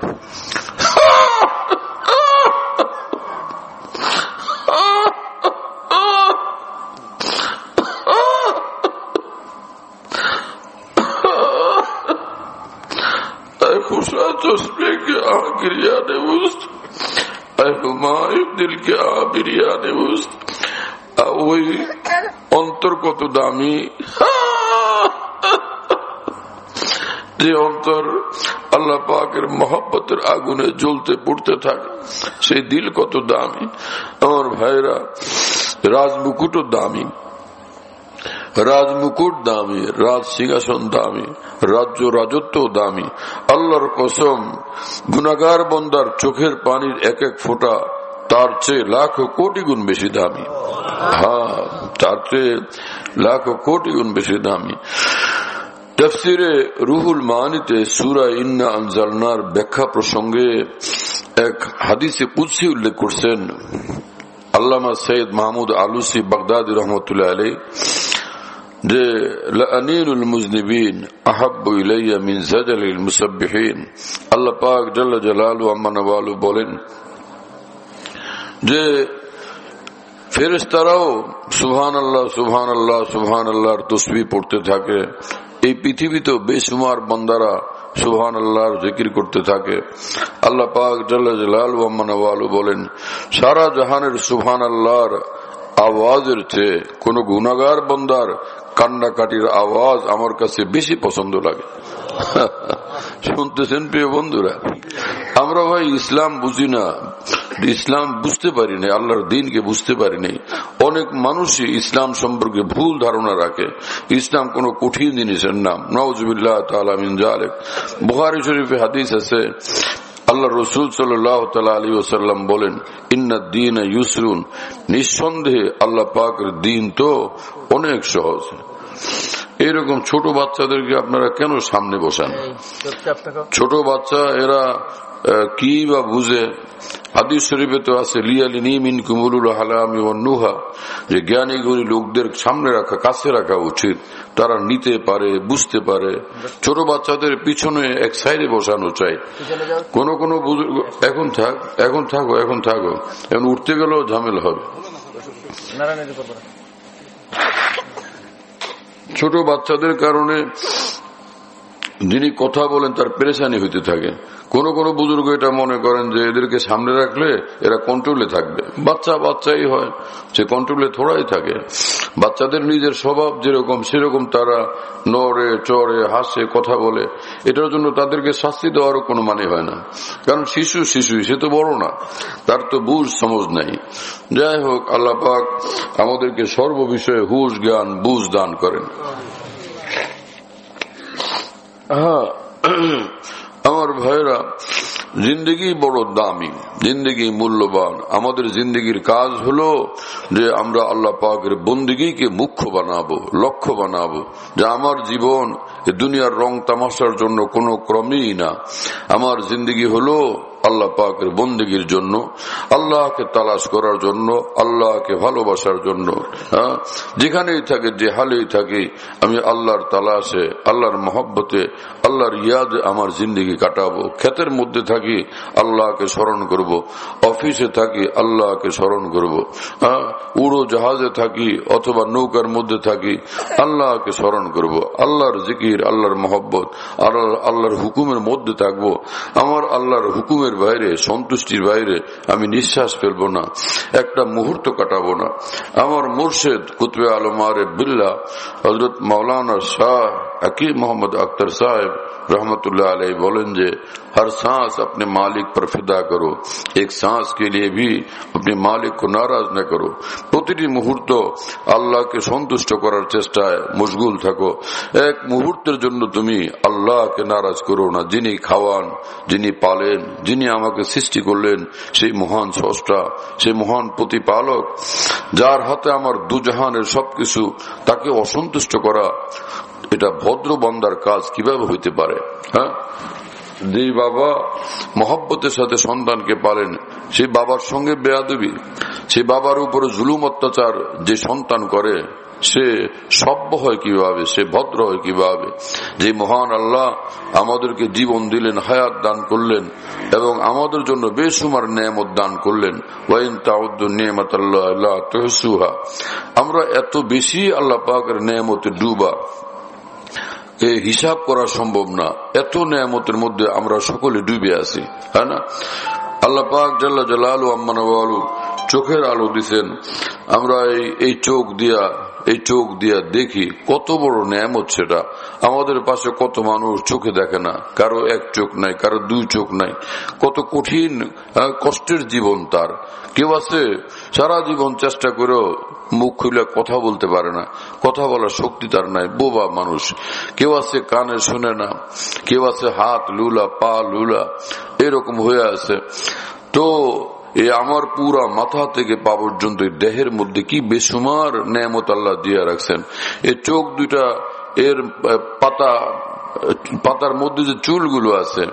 ऐ खुशा चश्मे के आ गिरिया ने उस्त, দিল কে আবিরিয়া নে উস্ত। ওই অন্তর কত দামি, যে অন্তর আল্লাহ পাকের মহব্বতের আগুনে জ্বলতে পুড়তে থাকে, সেই দিল কত দামি। আমার ভাইরা, রাজমুকুটও দামি, রাজমুকুট দামি, রাজ সিংহাসন দামি, রাজ্য রাজত্ব দামি। আল্লাহর কসম, গুনাহগার বান্দার চোখের পানির এক এক ফোঁটা তার চেয়ে লাখো কোটি গুণ বেশি দামি। হ্যাঁ, তার চেয়ে লাখো কোটি গুণ বেশি দামি। তাফসিরে রুহুল মানিতে সূরা ইন্না আনজালনার ব্যাখ্যা প্রসঙ্গে এক হাদিসে কুদসি উল্লেখ করছেন আল্লামা সৈয়দ মাহমুদ আলুসি বাগদাদি রহমতুল্লাহ আলাইহি, যে লাআনিনুল মুজনিবিন আহাব্বু ইলাইয়া মিন জাজালিল মুসাব্বিহিন। আল্লাহ পাক জাল্লা জালালু আম্মা নওয়ালু বলেন যে ফেরেশতারাও সুবহানাল্লাহ সুবহানাল্লাহ সুবহানাল্লাহর তাসবিহ পড়তে থাকে। এই পৃথিবীতেও বেশুমার বান্দারা সুবহানাল্লাহর জিকির করতে থাকে। আল্লাহ পাক জাল্লা জালালু আম্মা নওয়ালু বলেন, সারা জাহানের সুবহানাল্লাহর আওয়াজের চেয়ে কোন গুনাহগার বান্দার কান্নাকাটির আওয়াজ আমার কাছে বেশি পছন্দ লাগে। শুনতেছেন প্রিয় বন্ধুরা, আমরা ভাই ইসলাম বুঝি না, ইসলাম বুঝতে পারি না, আল্লাহর দ্বীনকে বুঝতে পারি নাই। অনেক মানুষই ইসলাম সম্পর্কে ভুল ধারণা রাখে, ইসলাম কোন কঠিন জিনিসের নাম। নাউজুবিল্লাহ তাআলা মিন যালিক। বুখারী শরীফে হাদিস আছে, আল্লাহ রসুল সাল্লাল্লাহু তাআলা আলাইহি ওয়াসাল্লাম বলেন, ইন্নাদ দীন ইউসরুন, নিঃসন্দেহে আল্লাহ পাকের দ্বীন তো অনেক সহজ। এইরকম ছোট বাচ্চাদেরকে আপনারা কেন সামনে বসান? ছোট বাচ্চা এরা কি বা বুঝে? হাদিস শরীফে তো আছে লিয়ালিনী মিনকুম উলুল হালামি ওয়ান নুহা, যে জ্ঞানী গুণী লোকদের সামনে রাখা, কাছে রাখা উচিত, তারা নিতে পারে, বুঝতে পারে। ছোট বাচ্চাদের পিছনে এক সাইডে বসানো চাই। কোন কোন বুজুর্গ এখন থাক এখন থাকো এখন থাকো এখন উঠতে গেলেও ঝামেলা হবে। ছোট বাচ্চাদের কারণে যিনি কথা বলেন তার পেরেশানি হইতে থাকে। কোন কোন বুজুর্গ এটা মনে করেন যে এদেরকে সামনে রাখলে এরা কন্ট্রোলে থাকবে। বাচ্চা বাচ্চাই হয়, সে কন্ট্রোলে থোড়াই থাকে। বাচ্চাদের নিজের স্বভাব যেরকম সেরকম তারা নড়ে চড়ে হাসে কথা বলে। এটার জন্য তাদেরকে শাস্তি দেওয়ারও কোনো মানে হয় না, কারণ শিশু শিশুই, সে তো বড় না, তার তো বুঝ সমঝ নাই। যাই হোক, আল্লাহ পাক আমাদেরকে সর্ববিষয়ে হুশ জ্ঞান বুঝ দান করেন। হ্যাঁ আমার ভাইরা, জিন্দগি বড় দামি, জিন্দগি মূল্যবান। আমাদের জিন্দগির কাজ হলো যে আমরা আল্লাহ পাকের বন্দেগীকে মুখ্য বানাবো, লক্ষ্য বানাবো। যে আমার জীবন দুনিয়ার রং তামাশার জন্য কোনো ক্রমেই না। আমার জিন্দগি হলো আল্লাহ পাকের বন্দেগীর জন্য, আল্লাহকে তালাশ করার জন্য, আল্লাহকে ভালোবাসার জন্য। হ্যাঁ, যেখানেই থাকে, যে হালেই থাকি, আমি আল্লাহর তালাশে, আল্লাহর মহব্বতে, আল্লাহর ইয়াদে আমার জিন্দগি কাটাবো। ক্ষেতের মধ্যে থাকি, আল্লাহকে স্মরণ করব। অফিসে থাকি, আল্লাহকে স্মরণ করব। হ্যাঁ, উড়ো জাহাজে থাকি অথবা নৌকার মধ্যে থাকি, আল্লাহকে স্মরণ করব। আল্লাহর জিকির, আল্লাহর মহব্বত, আল্লাহর হুকুমের মধ্যে থাকবো। আমার আল্লাহর হুকুমের বাইরে, সন্তুষ্টির বাইরে আমি নিঃশ্বাস ফেলবো না, একটা মুহূর্ত কাটাবো না। আমার মুর্শিদ কুতবে আলম আরিফ বিল্লাহ হযরত মাওলানা শাহ হাকিম মোহাম্মদ আख्तर साहब रहमतुल्लाह अलैह बोलें जे हर सांस अपने मालिक पर फिदा करो, एक सांस के लिए भी अपने मालिक को नाराज न करो। প্রতিটি মুহূর্ত আল্লাহকে সন্তুষ্ট করার চেষ্টায় মশগুল থাকো। এক মুহূর্তের জন্য তুমি আল্লাহকে নারাজ করো না। যিনি খাওয়ান, যিনি পালেন, যিনি আমাকে সৃষ্টি করলেন, সেই মহান স্রষ্টা, সেই মহান প্রতিপালক, যার হাতে আমার দুজাহানের সবকিছু, তাকে অসন্তুষ্ট করা এটা ভদ্র বান্দার কাজ কিভাবে হইতে পারে? হ্যাঁ, যে বাবা মহব্বতের সাথে সন্তানকে পালেন, সেই বাবার সঙ্গে বেয়াদবি, সেই বাবার উপরে জুলুম অত্যাচার যে সন্তান করে, সে সভ্য হয় কিভাবে, সে ভদ্র হয় কিভাবে? যে মহান আল্লাহ আমাদেরকে জীবন দিলেন, হায়াত দান করলেন এবং আমাদের জন্য বেসুমার নেয়ামত দান করলেন। ওয়াইন তাউদ্দু নিয়ামাতাল্লাহ লা তুহসুহা। আমরা এত বেশি আল্লাহ পাকের নেয়ামতে ডুবা, এই হিসাব করা সম্ভব না। এত নেয়ামতের মধ্যে আমরা সকলে ডুবে আছি, হ্যাঁ না? আল্লাহ পাক জাল্লা জালালু আম্মা নওয়ালু চোখের আলো দিচ্ছেন। আমরা এই চোখ দিয়া এই চোখ দিয়া দেখি কত বড় নেয়ামত সেটা। আমাদের পাশে কত মানুষ চোখে দেখে না, কারো এক চোখ নাই, কারো দুই চোখ নাই। কত কঠিন কষ্টের জীবন তার। কেউ আছে সারা জীবন চেষ্টা করেও মুখ খুলে কথা বলতে পারে না, কথা বলার শক্তি তার নাই, বোবা মানুষ। কেউ আছে কানে শুনে না, কেউ আছে হাত লুলা, পা লুলা, এরকম হয়ে আছে। তো এই আমার পুরা মাথা থেকে পা পর্যন্ত দেহের মধ্যে কি বেসুমার নেয়ামত আল্লাহ দিয়ে রাখছেন। এই চোখ দুইটা, এর পাতা পাতার মধ্যে যে চুলগুলো আছে,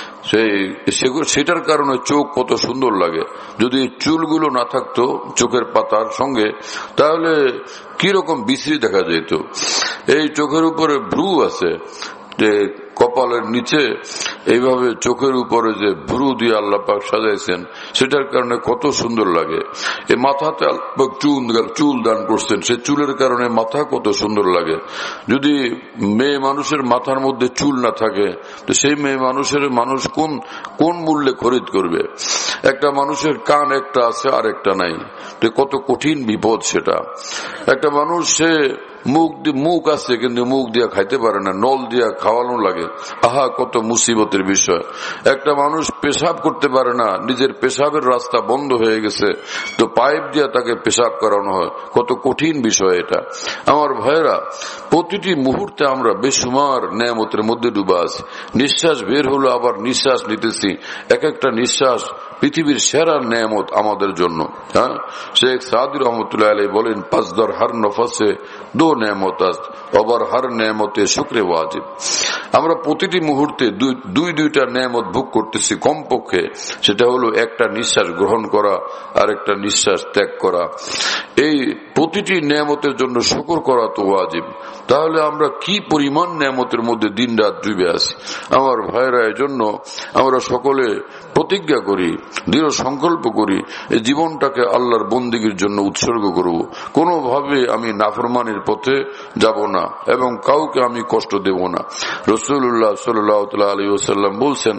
সেটার কারণে চোখ কত সুন্দর লাগে। যদি চুলগুলো না থাকতো চোখের পাতার সঙ্গে, তাহলে কিরকম বিশ্রী দেখা যেত। এই চোখের উপরে ভ্রু আছে, যে কপালের নিচে এইভাবে চোখের উপরে যে ভ্রু দিয়ে আল্লাহ পাক সাজাইছেন, সেটার কারণে কত সুন্দর লাগে। এই মাথাতে আল্লাহ চুল চুল দান করছেন, সে চুলের কারণে মাথা কত সুন্দর লাগে। যদি মেয়ে মানুষের মাথার মধ্যে চুল না থাকে, তো সেই মেয়ে মানুষের মানুষ কোন কোন মূল্যে খরিদ করবে? একটা মানুষের কান একটা আছে আর একটা নাই, তো কত কঠিন বিপদ সেটা। একটা মানুষ সে মুখ মুখ আছে কিন্তু মুখ দিয়া খাইতে পারে না, নল দিয়া খাওয়ানো লাগে। আহা, কত মুসিবতের বিষয়। একটা মানুষ পেশাব করতে পারে না, নিজের পেশাবের রাস্তা বন্ধ হয়ে গেছে, তো পাইপ দিয়া তাকে পেশাব করানো হয়। কত কঠিন বিষয় এটা। আমার ভাইয়েরা, প্রতিটি মুহূর্তে আমরা বেসুমার নেয়ামতের মধ্যে ডুবা আছি। নিঃশ্বাস বের হলো, আবার নিঃশ্বাস নিতেছি। এক একটা নিঃশ্বাস পৃথিবীর সেরা নেয়ামত আমাদের জন্য। হ্যাঁ, শেখ সাদি রহমতুল্লাহ আলাইহি বলেন, পাঁচদর হার নফাসে দো নেয়ামত আছে, আবার হার নেয়ামতে শুকরে ওয়াজিব। আমরা প্রতিটি মুহূর্তে দুই দুইটা নেয়ামত ভোগ করতেছি কমপক্ষে। সেটা হলো একটা নিঃশ্বাস গ্রহণ করা আর একটা নিঃশ্বাস ত্যাগ করা। এই প্রতিটি নেয়ামতের জন্য শুকর করা তো ওয়াজিব। তাহলে আমরা কি পরিমাণ নেয়ামতের মধ্যে দিন রাত ডুবে আছি। আমার ভাইরা, এই জন্য আমরা সকলে প্রতিজ্ঞা করি, দৃঢ় সংকল্প করি, এই জীবনটাকে আল্লাহর বন্দেগীর জন্য উৎসর্গ করব। কোনোভাবে আমি নাফরমানির পথে যাব না এবং কাউকে আমি কষ্ট দেব না। রাসূলুল্লাহ সাল্লাল্লাহু আলাইহি ওয়াসাল্লাম বলছেন,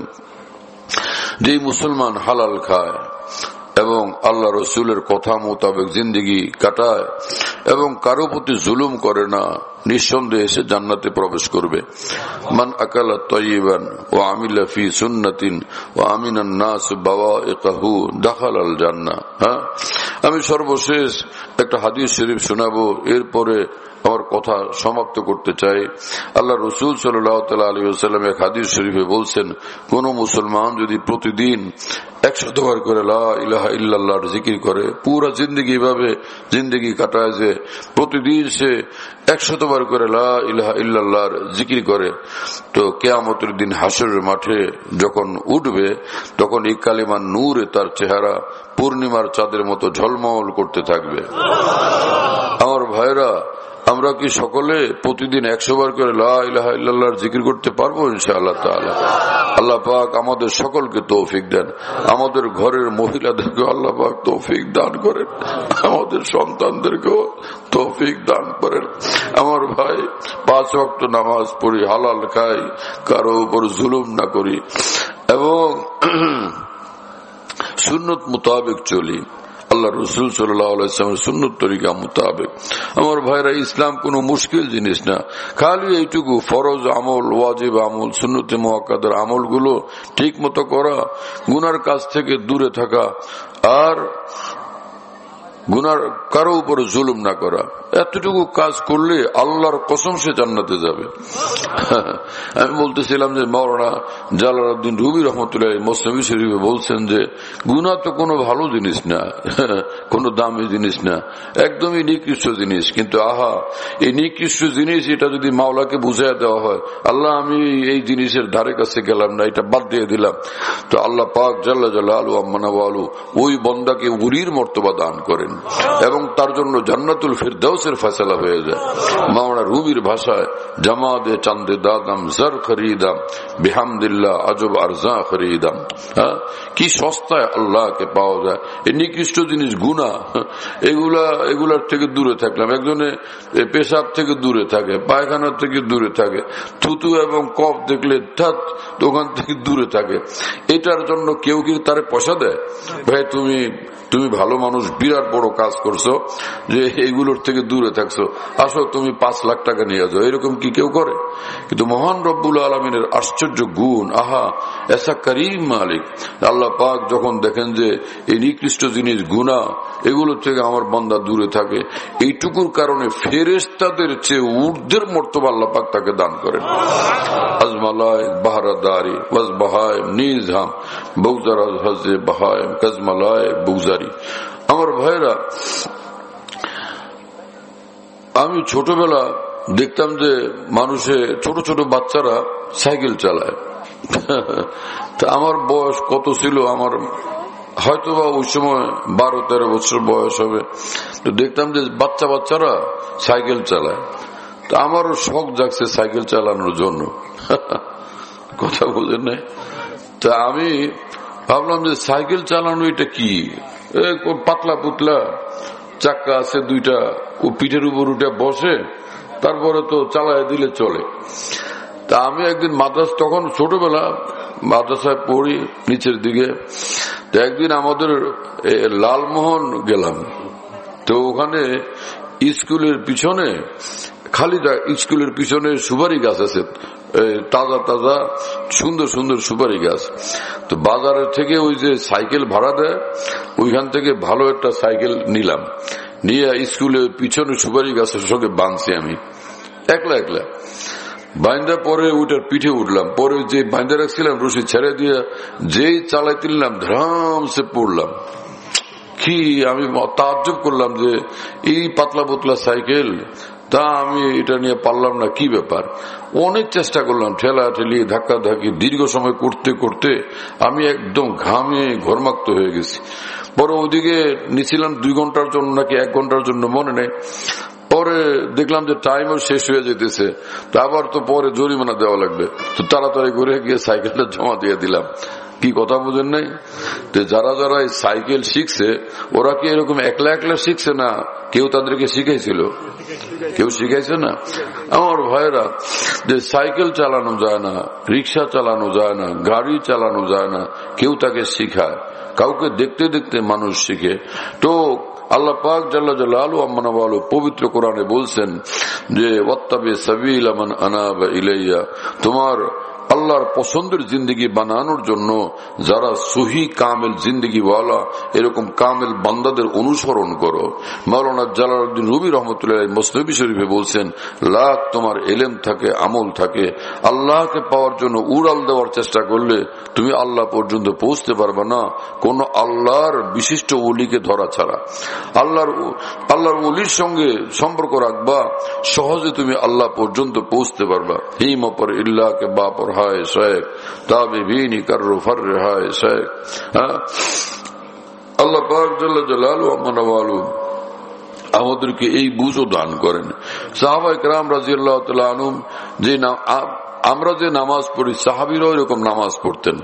যে মুসলমান হালাল খায় এবং আল্লাহ রসুলের কথা মোতাবেক জিন্দেগি কাটায় এবং কারো প্রতি জুলুম করে না, নিঃসন্দেহে সে জান্নাতে প্রবেশ করবে। মান আকালা তাইয়িবান ওয়া আমিলা ফি সুন্নাতিন ওয়া আমিনান নাস বাওয়াইকাহু দাখালাল জান্নাহ। হ্যাঁ, আমি সর্বশেষ একটা হাদিস শরীফ শোনাবো, এরপরে আমার কথা সমাপ্ত করতে চাই। আল্লাহ রসুল সাল্লাল্লাহু আলাইহি ওয়াসাল্লাম এক হাদিস শরীফে বলছেন, কোন মুসলমান যদি প্রতিদিন একশতবার করে লা ইলাহা ইল্লাল্লাহর জিকির করে, পুরা জিন্দগি ভাবে জিন্দগি কাটায় যে প্রতিদিন সে একশতবার করে লা ইলাহা ইল্লাল্লাহর জিকির করে, তো কিয়ামতের দিন হাসরের মাঠে যখন উঠবে তখন এই কালিমার নূরে তার চেহারা পূর্ণিমার চাঁদের মতো ঝলমল করতে থাকবে। আমার ভাইরা, আমরা কি সকলে প্রতিদিন একশো বার করে লা ইলাহা ইল্লাল্লাহর জিকির করতে পারবো? ইনশাআল্লাহ তাআলা। আল্লাহ পাক আমাদের সকলকে তৌফিক দেন, আমাদের ঘরের মহিলাদেরকেও আল্লাহ পাক তৌফিক দান করেন, আমাদের সন্তানদেরকেও তৌফিক দান করেন। আমার ভাই, পাঁচ ওয়াক্ত নামাজ পড়ি, হালাল খাই, কারো উপর জুলুম না করি এবং সুন্নত মোতাবেক চলি, আল্লাহ রসুল সাল্লাল্লাহু আলাইহি ওয়াসাল্লামের সুন্নত তরিকা মোতাবেক। আমার ভাইরা, ইসলাম কোনো মুশকিল জিনিস না, খালি এইটুকু ফরজ আমল, ওয়াজিব আমল, সুন্নতে মুআক্কাদার আমলগুলো ঠিক মতো করা, গুনার কাজ থেকে দূরে থাকা, আর গুনার কারো উপর জুলুম না করা, এতটুকু কাজ করলে আল্লাহর কসম সে জান্নাতে যাবে। আমি বলতেছিলাম যে মাওলানা জালালউদ্দিন রুমি রহমতুল্লাহ মুসনবী শরীফে বলছেন যে গুনাহ তো কোনো ভালো জিনিস না, কোনো দামি জিনিস না, একদমই নিকৃষ্ট জিনিস। কিন্তু আহা, এই নিকৃষ্ট জিনিস এটা যদি মাওলাকে বুঝাইয়া দেওয়া হয়, আল্লাহ আমি এই জিনিসের ধারে কাছে গেলাম না, এটা বাদ দিয়ে দিলাম, তো আল্লাহ পাক জাল্লা জালালু আম্মানা ওয়ালু ওই বন্দাকে উরির মর্তবা দান করেন এবং তার জন্য জান্নাতুল ফিরদাউসের ফয়সালা হয়ে যায়। মাওলানা রুমির ভাষায়, জামাদে চান্দে দাদাম জর খরিদাম বিহামদিল্লাহ আজব আরজা খরিদাম, হ্যাঁ, কি সস্তায় আল্লাহকে পাওয়া যায়। এই নিকৃষ্ট জিনিস গুনাহ, এগুলা এগুলার থেকে দূরে থাকলাম। একজনে পেশাব থেকে দূরে থাকে, পায়খানার থেকে দূরে থাকে, থুতু এবং কফ দেখলে ঠাত দোকান থেকে দূরে থাকে। এটার জন্য কেউ কি তারে পয়সা দেয়? ভাই, তুমি তুমি ভালো মানুষ, বিরাট বড় কাজ করছো যে এইগুলোর থেকে দূরে থাকছো, আসো তুমি পাঁচ লাখ টাকা নিয়ে যাও, এরকম কি কেউ করে? কিন্তু মহান রব্বুল আলমিনের আশ্চর্য গুণ, আহা এসা করিম মালিক আল্লাহ পাক যখন দেখেন যে এই নিকৃষ্ট জিনিস গুনাহ, এগুলোর থেকে আমার বান্দা দূরে থাকে, এইটুকুর কারণে ফেরেশতাদের চেয়ে ঊর্ধ্বের মর্তবা আল্লাহ পাক তাকে দান করেন। আজমালায় বাহারাদারি ওয়াজবাহায় নিজাম বৌজারাজ হজে বাহায় কাজমালায় বুজারি। আমার ভাইরা, আমি ছোটবেলা দেখতাম যে মানুষে ছোট ছোট বাচ্চারা সাইকেল চালায়। আমার বয়স কত ছিল, আমার হয়তোবা ওই সময় বারো তেরো বছর বয়স হবে, তো দেখতাম যে বাচ্চা বাচ্চারা সাইকেল চালায়। তা আমারও শখ জাগছে সাইকেল চালানোর জন্য, কথা বলেন নাই। তা আমি ভাবলাম যে সাইকেল চালানো এটা কি, পাতলা পুতলা চাক্কা আছে দুইটা, ও পিঠের উপর উঠে বসে, তারপরে তো চালায় দিলে চলে। তা আমি একদিন মাদ্রাস, তখন ছোটবেলা মাদ্রাসায় পড়ি নিচের দিকে, তো একদিন আমাদের লালমোহন গেলাম, তো ওখানে স্কুলের পিছনে খালি স্কুলের পিছনে সুপারি গাছ আছে, তাজা তাজা সুন্দর সুন্দর সুপারি গাছ। তো বাজারের থেকে ওই যে সাইকেল ভাড়া দেয়, ওইখান থেকে ভালো একটা সাইকেল নিলাম, নিয়ে স্কুলের পিছনে সুপারি গাছের সঙ্গে বাঁধছি আমি একলা একলা। বাইন্দা পরে ওইটার পিঠে উঠলাম, পরে যে বাইন্দা রাখছিলাম রশি ছেড়ে দিয়ে যেই চালাইতে নিলাম ধ্রাম সে পড়লাম। কি আমি তাজ্জব করলাম যে এই পাতলা পাতলা সাইকেল, তা আমি এটা নিয়ে পারলাম না, কি ব্যাপার। অনেক চেষ্টা করলাম, ঠেলা ঠেলি ধাক্কা ধাক্কি দীর্ঘ সময় করতে করতে আমি একদম ঘামে ঘর্মাক্ত হয়ে গেছি। পরে ওদিকে নিছিলাম দুই ঘন্টার জন্য নাকি এক ঘন্টার জন্য মনে নেই। পরে দেখলাম যে টাইমও শেষ হয়ে যেতেছে, তো আবার তো পরে জরিমানা দেওয়া লাগবে, তো তাড়াতাড়ি ঘুরে গিয়ে সাইকেলটা জমা দিয়ে দিলাম। কি কথা বুঝেন নাই? যারা যারা এই সাইকেল শিখছে ওরা কি এরকম একলা একলা শিখছে না, কেউ তাদেরকে শিখাইছিল? কেউ শিখাইছে না। আমার ভাইরা, যে সাইকেল চালানো যায় না, রিক্সা চালানো যায় না, গাড়ি চালানো যায় না, কেউ তাকে শিখায়, কাউকে দেখতে দেখতে মানুষ শিখে। তো আল্লাহ পাক জাল্লা জালালু আম্মানা ওয়ালু পবিত্র কোরআনে বলছেন যে ওয়াত্তাবি সাবিলা মান আনাবা ইলাইয়া, তোমার আল্লাহর পছন্দের জিন্দগি বানানোর জন্য যারা সহি কামেল জিন্দগিওয়ালা এরকম কামেল বান্দাদের অনুসরণ করো। মাওলানা জালালউদ্দিন রুমি রহমতুল্লাহ মসনবী শরীফে বলছেন, লাখ তোমার এলেম থাকে, আমল থাকে, আল্লাহকে পাওয়ার জন্য উড়াল দেওয়ার চেষ্টা করলে তুমি আল্লাহ পর্যন্ত পৌঁছতে পারবে না, কোন আল্লাহর বিশিষ্ট ওলিকে ধরা ছাড়া। আল্লাহর আল্লাহর ওলির সঙ্গে সম্পর্ক রাখবা, সহজে তুমি আল্লাহ পর্যন্ত পৌঁছতে পারবা। হিম পর ইল্লাহকে বাপর হায় শেখ তাবে ভিনি কার্রো ফার হায় শেখ। হ্যাঁ, আল্লাহ পাক জাল্লা জালালু আমানওয়ালু আমাদেরকে এই বুঝও দান করেন। সাহাবায়ে কেরাম রাদিয়াল্লাহু তাআলা আনহুম যে আমরা যে নামাজ পড়ি, সাহাবীরাও এরকম নামাজ পড়তেন।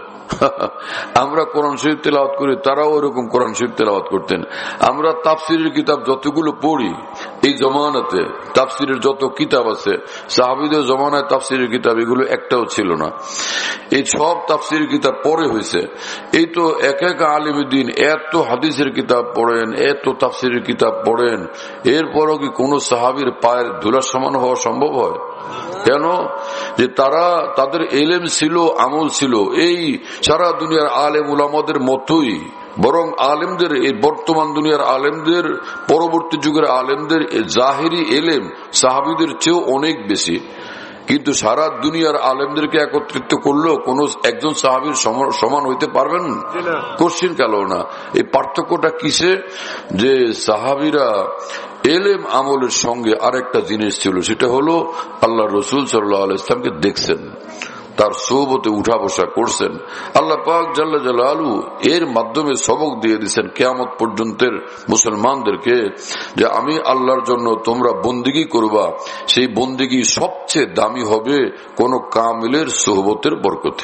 আমরা কোরআন শরীফ তেলাওয়াত করি, তারাও এরকম কোরআন শরীফ তেলাওয়াত করতেন। আমরা তাফসিরের কিতাব যতগুলো পড়ি এই জমানাতে, তাফসিরের যত কিতাব আছে, সাহাবীদের জমানায় তাফসিরের কিতাব এগুলো একটাও ছিল না। এই সব তাফসিরের কিতাব পরে হয়েছে। এই তো এক এক আলিমে দ্বীন এত হাদিসের কিতাব পড়েন, এত তাফসিরের কিতাব পড়েন, এরপরও কি কোন সাহাবীর পায়ের ধুলার সমান হওয়া সম্ভব হয়? কেন? যে তারা তাদের এলেম ছিল, আমল ছিল এই সারা দুনিয়ার আলেম উলামাদের মতোই, বরং আলেমদের এই বর্তমান দুনিয়ার আলেমদের, পরবর্তী যুগের আলেমদের জাহিরি এলেম সাহাবীদের চেয়েও অনেক বেশি। কিন্তু সারা দুনিয়ার আলেমদেরকে একত্রিত করলেও কোন একজন সাহাবীর সমান হইতে পারবেন কোশ্চিন কাল না। এই পার্থক্যটা কিসে? যে সাহাবীরা এলেম আমলের সঙ্গে আরেকটা জিনিস ছিল, সেটা হলো আল্লাহ রসুল সাল্লাল্লাহু আলাইহি ওয়াসাল্লামকে দেখছেন, তার সোহবতে উঠা বসা করছেন। আল্লাহ পাক জাল্লা জালালু এর মাধ্যমে সবক দিয়ে দিচ্ছেন কিয়ামত পর্যন্তের মুসলমানদেরকে, যে আমি আল্লাহর জন্য তোমরা বন্দিগি করবা, সেই বন্দিগি সবচেয়ে দামি হবে কোন কামিলের সোহবতের বরকতে,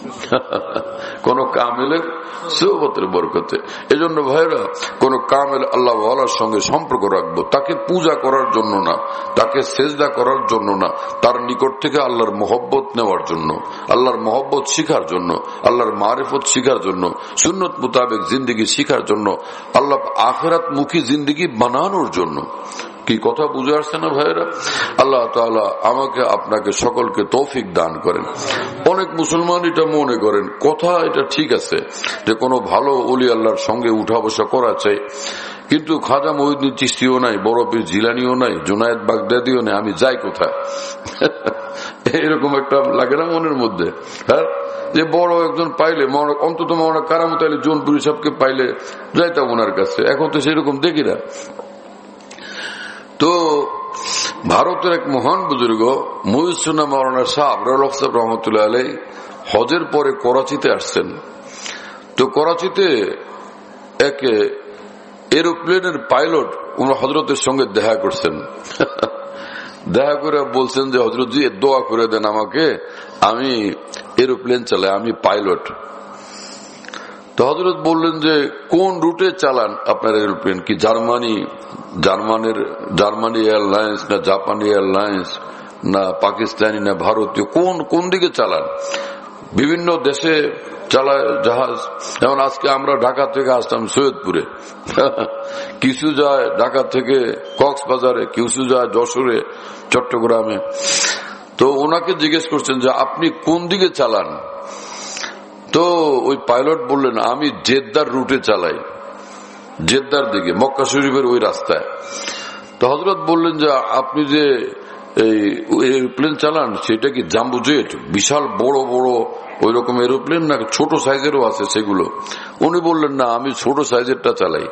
কোন কামিলের সোহবতের বরকতে। এজন্য ভাইরা, কোন কামিল আল্লাহ ওয়ালার সঙ্গে সম্পর্ক রাখবো, তাকে পূজা করার জন্য না, তাকে সেজদা করার জন্য না, তার নিকট থেকে আল্লাহর মহব্বত নেওয়ার জন্য, আল্লাহর মহব্বত শিখার জন্য, আল্লাহর মারিফত শিখার জন্য, সুন্নত মোতাবেক জিন্দিগি শিখার জন্য, আল্লাহ আখিরাত মুখী জিন্দিগি বানানোর জন্য। কি কথা বুঝে আসছে না ভাইয়েরা? আল্লাহ তাআলা আমাকে আপনাকে সকলকে তৌফিক দান করেন। অনেক মুসলমান এটা মনে করেন, কথা এটা ঠিক আছে যে কোনো ভালো ওলি আল্লাহর সঙ্গে উঠা বসা করা চাই, কিন্তু খাজা মঈনুদ্দিন চিশতিও নাই, বড় পীর জিলানিও নাই, জুনায়েদ বাগদাদিও নাই, আমি যাই কোথায়? এরকম একটা লাগে না মনের মধ্যে? হ্যাঁ, যে বড় একজন পাইলে অন্তত মনে কারামত আলী জোনপুরি সাহেবকে পাইলে যাইতাম ওনার কাছে, এখন তো সেরকম দেখি না। তো ভারতের এক মহান বুজুর্গ মুহিউদ্দিন মাওলানা শাহ আবরার সাহেব রহমতুল্লাহ আলাইহি হজের পরে করাচিতে আসছেন। তো করাচিতে এক এরোপ্লেনের পাইলট ওনার হজরতের সঙ্গে দেখা করছেন। দেখা করে বলছেন যে হজরত জি দোয়া করে দেন আমাকে, আমি এরোপ্লেন চালাই, আমি পাইলট। তো হজরত বললেন যে কোন রুটে চালান আপনার এরোপ্লেন? কি জার্মানি জার্মানের জার্মানি এয়ারলাইন্স না জাপানি এয়ারলাইন্স না পাকিস্তানি না ভারতীয়, কোন কোন দিকে চালান? বিভিন্ন দেশে চালায় জাহাজ। যেমন আজকে আমরা ঢাকা থেকে আসলাম সৈয়দপুরে, কিছু যায় ঢাকা থেকে কক্সবাজারে, কিছু যায় যশোরে, চট্টগ্রামে। তো ওনাকে জিজ্ঞেস করছেন যে আপনি কোন দিকে চালান? তো ওই পাইলট বললেন আমি জেদ্দার রুটে চালাই, জেদ্দার দিকে, মক্কা শরীফের ওই রাস্তায়। তো হযরত বললেন যে আপনি যে এই এরোপ্লেন চালান সেটা কি জাম্বো জেট, বিশাল বড় বড় ওই রকম এরোপ্লেন না ছোট সাইজেরও আছে সেগুলো? উনি বললেন না, আমি ছোট সাইজেরটা চালাই।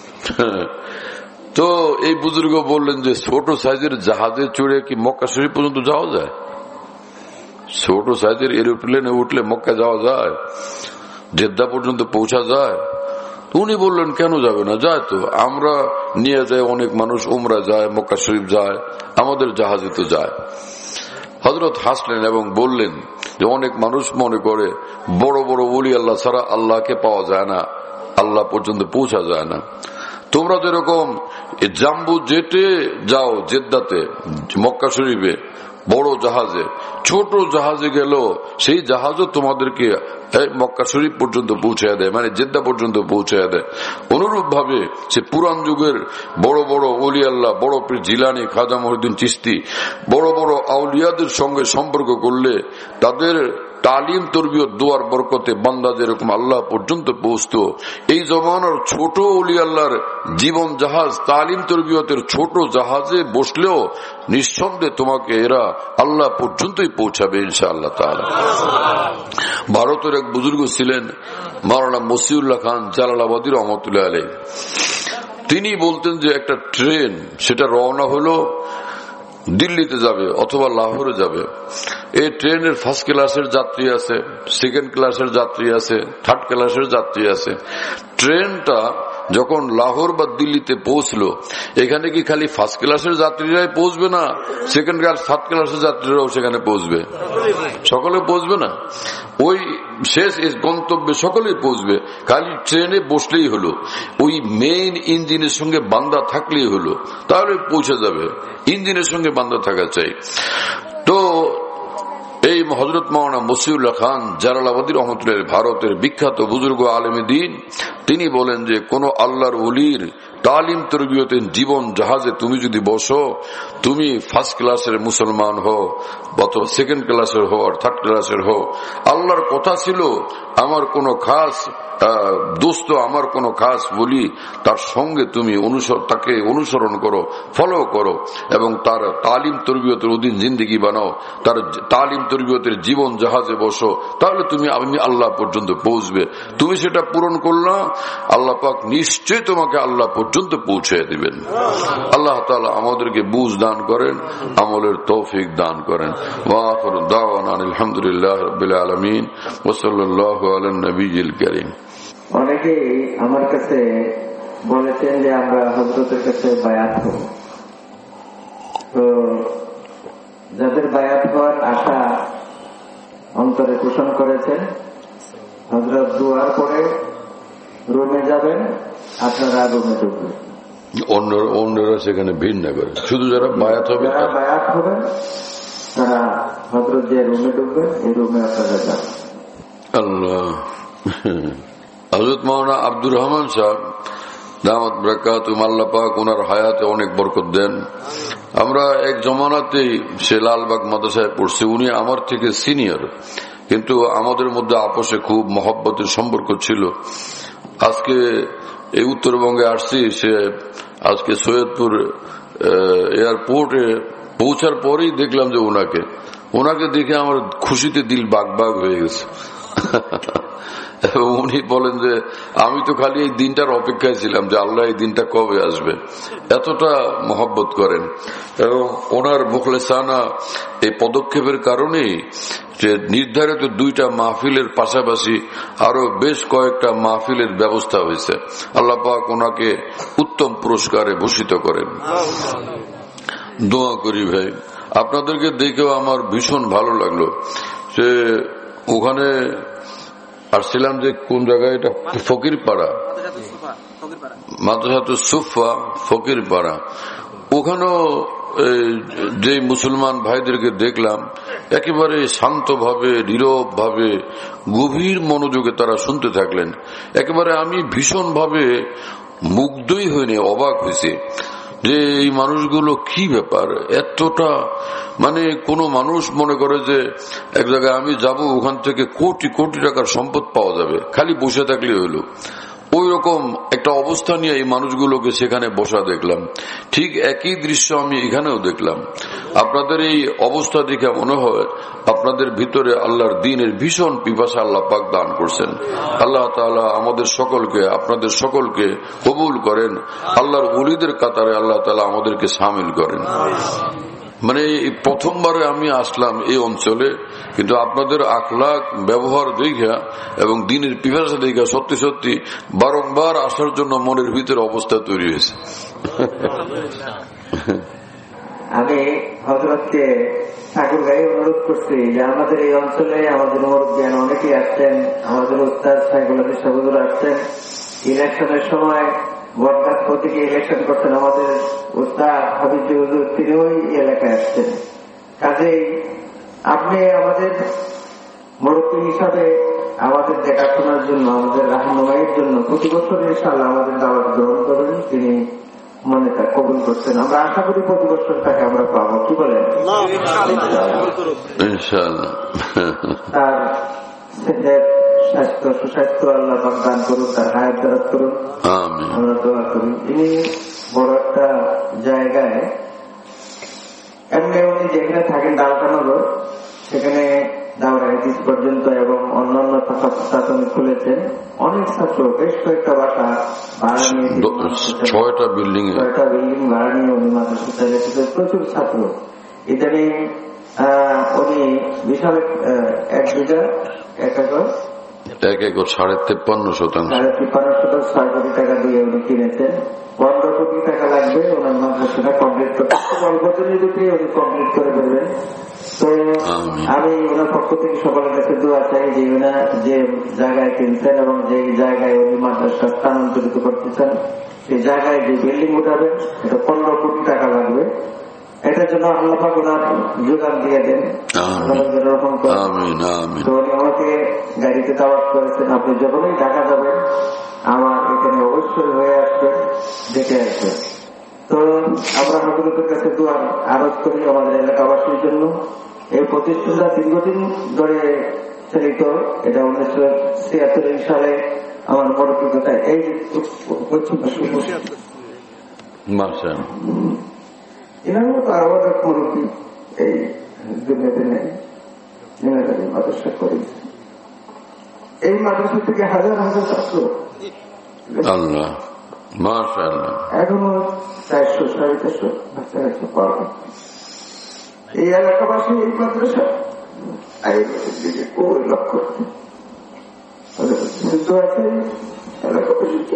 তো এই বুজুর্গ বললেন যে ছোট সাইজের জাহাজে চড়ে কি মক্কা শরীফ পর্যন্ত যাওয়া যায়? ছোট সাইজের এরোপ্লেনে উঠলে মক্কা যাওয়া যায়, জেদ্দা পর্যন্ত পৌঁছা যায়? উনি বললেন কেন যাবে না, যায় তো, আমরা নিয়ে যাই, অনেক মানুষ উমরা যায়, মক্কা শরীফ যায়, আমাদের জাহাজে তো যায়। হযরত হাসলেন এবং বললেন যে অনেক মানুষ মনে করে বড় বড় ওলি আল্লাহ ছাড়া আল্লাহকে পাওয়া যায় না, আল্লাহ পর্যন্ত পৌঁছা যায় না। তোমরা যেরকম জাম্বু জেটে যাও জেদ্দাতে মক্কা শরীফে, বড় জাহাজে, ছোট জাহাজে গেল সেই জাহাজও তোমাদেরকে মক্কা শরীফ পর্যন্ত পৌঁছায় দেয়, মানে জেদ্দা পর্যন্ত পৌঁছায় দেয়। অনুরূপ ভাবে সে পুরান যুগের বড় বড় ওলি আল্লাহ, বড় পীর জিলানী, খাজা মহিউদ্দিন চিশতি, বড় বড় আউলিয়াদের সঙ্গে সম্পর্ক করলে তাদের তালিম তরবিয়ত দোয়ার বরকতে বান্দা যেরকম আল্লাহ পর্যন্ত পৌঁছত, এই জমানার ছোট ওলি আল্লাহর জীবন জাহাজ তালিম তরবিয়তের ছোট জাহাজে বসলেও নিঃসন্দেহে তোমাকে এরা আল্লাহ পর্যন্তই পৌঁছাবে ইনশাআল্লাহ তাআলা। ভারতের এক বুজুর্গ ছিলেন মাওলানা মসিউল্লাহ খান জালালাবাদী রহমতুল্লাহ আলাইহ। তিনি বলতেন যে একটা ট্রেন সেটা রওনা হলো দিল্লিতে যাবে অথবা লাহোরে যাবে। এই ট্রেনের ফার্স্ট ক্লাসের যাত্রী আছে, সেকেন্ড ক্লাসের যাত্রী আছে, থার্ড ক্লাসের যাত্রী আছে। ট্রেনটা যখন লাহোর বা দিল্লিতে পৌঁছলো, এখানে কি খালি ফার্স্ট ক্লাসের যাত্রীরাই পৌঁছবে না, সেকেন্ড ক্লাস থার্ড ক্লাসের যাত্রীরাও সেখানে পৌঁছবে? সকলে পৌঁছবে না, ওই শেষ গন্তব্যে সকলেই পৌঁছবে। খালি ট্রেনে বসলেই হলো, ওই মেইন ইঞ্জিনের সঙ্গে বান্দা থাকলেই হলো, তাহলে পৌঁছে যাবে। ইঞ্জিনের সঙ্গে বান্দা থাকা চাই। তো এই হযরত মাওলানা মসিউল্লাহ খান জালালাবাদী রহমতুল্লাহ ভারতের বিখ্যাত বুজুর্গ আলেমে দ্বীন, তিনি বলেন যে কোন আল্লাহর ওলির তালিম তরবিয়তের জীবন জাহাজে তুমি যদি বসো, তুমি ফার্স্ট ক্লাসের মুসলমান হও অথবা সেকেন্ড ক্লাসের হও আর থার্ড ক্লাসের হও, আল্লাহর কথা ছিল আমার কোন খাস দোস্ত, আমার কোন খাস বলি, তার সঙ্গে তুমি অনুসরণ তাকে অনুসরণ করো, ফলো করো এবং তার তালিম তরবিয়তের অধীন জিন্দেগি বানাও, তার তালিম তরবিয়তের জীবন জাহাজে বসো, তাহলে তুমি আমি আল্লাহ পর্যন্ত পৌঁছবে। তুমি সেটা পূরণ করলা, আল্লাহ পাক নিশ্চয় তোমাকে আল্লাহ পর্যন্ত পৌঁছে দিবেন। আল্লাহ তাআলা আমাদেরকে বুঝ দান করেন, আমলের তৌফিক দান করেন। ওয়া আখিরু দাওয়ানা আলহামদুলিল্লাহি রাব্বিল আলামিন ওয়া সাল্লাল্লাহু আলা নবিয়িল কারীম। অনেকেই আমার কাছে বলেছেন যে আমরা হযরতের কাছে বায়াত হব। তো যাদের বায়াত হওয়ার আশা অন্তরে পোষণ করেছেন, হযরত দুয়ার পরে রুমে যাবেন, আপনারা রুমে ঢুকবেন, অন্যরা সেখানে ভিড় না করে, শুধু যারা বায়াত হবে যারা বায়াত হবেন তারা হযরত যে রুমে ঢুকবেন এই রুমে আপনারা যাবেন। আল্লাহ। হযরত মাওলানা আব্দুর রহমান সাহেব দামাত বরকাতুহুম, আল্লাহ পাক ওনার হায়াতে অনেক বরকত দেন। আমরা এক জমানাতেই সে লালবাগ মাদ্রাসায় পড়ছি, উনি আমার থেকে সিনিয়র, কিন্তু আমাদের মধ্যে আপোষে খুব মহব্বতের সম্পর্ক ছিল। আজকে এই উত্তরবঙ্গে আসছি, সে আজকে সৈয়দপুর এয়ারপোর্টে পৌঁছার পরেই দেখলাম যে ওনাকে ওনাকে দেখে আমার খুশিতে দিল বাগ বাগ হয়ে গেছে। উনি বলেন যে আমি তো খালি এই দিনটার অপেক্ষায় ছিলাম যে আল্লাহ এই দিনটা কবে আসবে, এতটা মহব্বত করেন। এবং ওনার মুখলেসানা এই পদক্ষেপের কারণেই যে নির্ধারিত দুইটা মাহফিলের পাশাপাশি আরো বেশ কয়েকটা মাহফিলের ব্যবস্থা হয়েছে। আল্লাহ পাক ওনাকে উত্তম পুরস্কারে ভূষিত করেন। দোয়া করি ভাই, আপনাদেরকে দেখেও আমার ভীষণ ভালো লাগলো। সে ওখানে আসছিলাম যে কোন জায়গায়, এটা ফকির পাড়া, মাদ্রাসাতুস সুফা ফকির পাড়া, ওখানেও যে মুসলমান ভাইদেরকে দেখলাম একেবারে শান্তভাবে নীরব ভাবে গভীর মনোযোগে তারা শুনতে থাকলেন। একেবারে আমি ভীষণ ভাবে মুগ্ধই হইনি, অবাক হয়েছে যে এই মানুষগুলো কি ব্যাপার, এতটা মানে কোন মানুষ মনে করে যে এক জায়গায় আমি যাব, ওখান থেকে কোটি কোটি টাকার সম্পদ পাওয়া যাবে, খালি বসে থাকলে হইলো, ওই রকম একটা অবস্থা নিয়ে এই মানুষগুলোকে সেখানে বসা দেখলাম। ঠিক একই দৃশ্য আমি এখানেও দেখলাম। আপনাদের এই অবস্থা দেখে মনে হয় আপনাদের ভিতরে আল্লাহর দ্বীনের ভীষণ পিপাসা আল্লাহ পাক দান করছেন। আল্লাহ তাআলা আমাদের সকলকে, আপনাদের সকলকে কবুল করেন, আল্লাহর ওলিদের কাতারে আল্লাহ তাআলা আমাদেরকে শামিল করেন। মানে প্রথমবারে আমি আসলাম এই অঞ্চলে, কিন্তু আপনাদের আখলাক ব্যবহার দেখা এবং দিনের পিপাসা দেখা সত্যি সত্যি বারংবার আসার জন্য মনের ভিতরে অবস্থা তৈরি হয়েছে। আমি হযরতকে ঠাকুর ভাই অনুরোধ করছি যে আমাদের এই অঞ্চলে আমাদের মুরব্বিয়ান অনেকেই আসছেন, আমাদের উস্তাদ সাইফুল সাহেব আসছেন, ইলেকশনের সময় বরদাত প্রতীকে ইলেকশন করছেন, আমাদের উস্তাদ হাবিব হুজুর তিনি ওই এলাকায় আসছেন। কাজেই আপনি আমাদের মুরব্বী হিসাবে আমাদের দেখাশোনার জন্য, আমাদের রাহনুমাইয়ের জন্য প্রতি বছর ইনশাআল্লাহ আমাদের দাওয়াত গ্রহণ করবেন। তিনি মনে তা কবুল করছেন। আমরা আশা করি প্রতি বছর তাকে আমরা পাবো। কি বলেন? ইনশাআল্লাহ। তার ছেলের স্বাস্থ্য সুস্বাস্থ্য আল্লাহ দান করুন, তার হায়াত দারাজ করুন, আমরা দোয়া করি। তিনি বড় একটা জায়গায় এমনি উনি যেখানে থাকেন ডালকানগর, সেখানে দাওরা হাদিস পর্যন্ত এবং অন্যান্য প্রাথমিক খুলেছেন। অনেক ছাত্র, বেশ কয়েকটা বাসা ভাড়া নিয়ে, ছয়টা বিল্ডিং ছয়টা বিল্ডিং ভাড়া নিয়ে উনি মাদ্রাসা চালিয়েছেন। প্রচুর ছাত্র। ইদানিং উনি বিশাল এক বিঘা এক একর এক একর সাড়ে তেপ্পান্ন শতাংশ সাড়ে তিপ্পান্ন শতাংশ ছয় কোটি টাকা দিয়ে উনি কিনেছেন। পনেরো কোটি টাকা লাগবে ওনার মাদ্রাসাটা কমপ্লিট করতে। অল্প দিনের ভিতরে উনি কমপ্লিট করে দেবেন। তো আমি ওনার পক্ষ থেকে সকলের কাছে দোয়া চাই যে ওনা যে জায়গায় কিনছেন এবং যে জায়গায় উনি মাদ্রাসা স্থানান্তরিত করতেছেন, সেই জায়গায় যে বিল্ডিং উঠাবেন, এটা পনেরো কোটি টাকা লাগবে। এটার জন্য আল্লাহ পাক ওনার যোগান দিয়ে দেন। তো উনি আমাকে গাড়িতে দাওয়াত করেছেন, আপনি যখনই ঢাকা যাবেন আমার এখানে অবশ্যই হয়ে আসবেন, দেখে আসবেন। তো আমরা হজরতের কাছে দোয়া আরজ করি আমাদের এলাকাবাসীর জন্য। এই প্রতিষ্ঠানটা দীর্ঘদিন ধরে চালিত। এটা উনিশশো ছিয়াত্তর সালে আমার মরপিতা এই এনারও তো আরো এক মুরব্বী এই দুনিয়াতে নেই, মাদ্রাসা করে। এই মাদ্রাসা থেকে হাজার হাজার ছাত্র আল্লাহ মাশাআল্লাহ এখনো চারশো সাড়ে চারশো বাচ্চা কাছে পড়ে। এই এলাকাবাসী এই মাদ্রাসা দিকে কই লক্ষ্য আছে এলাকাবাসীকে।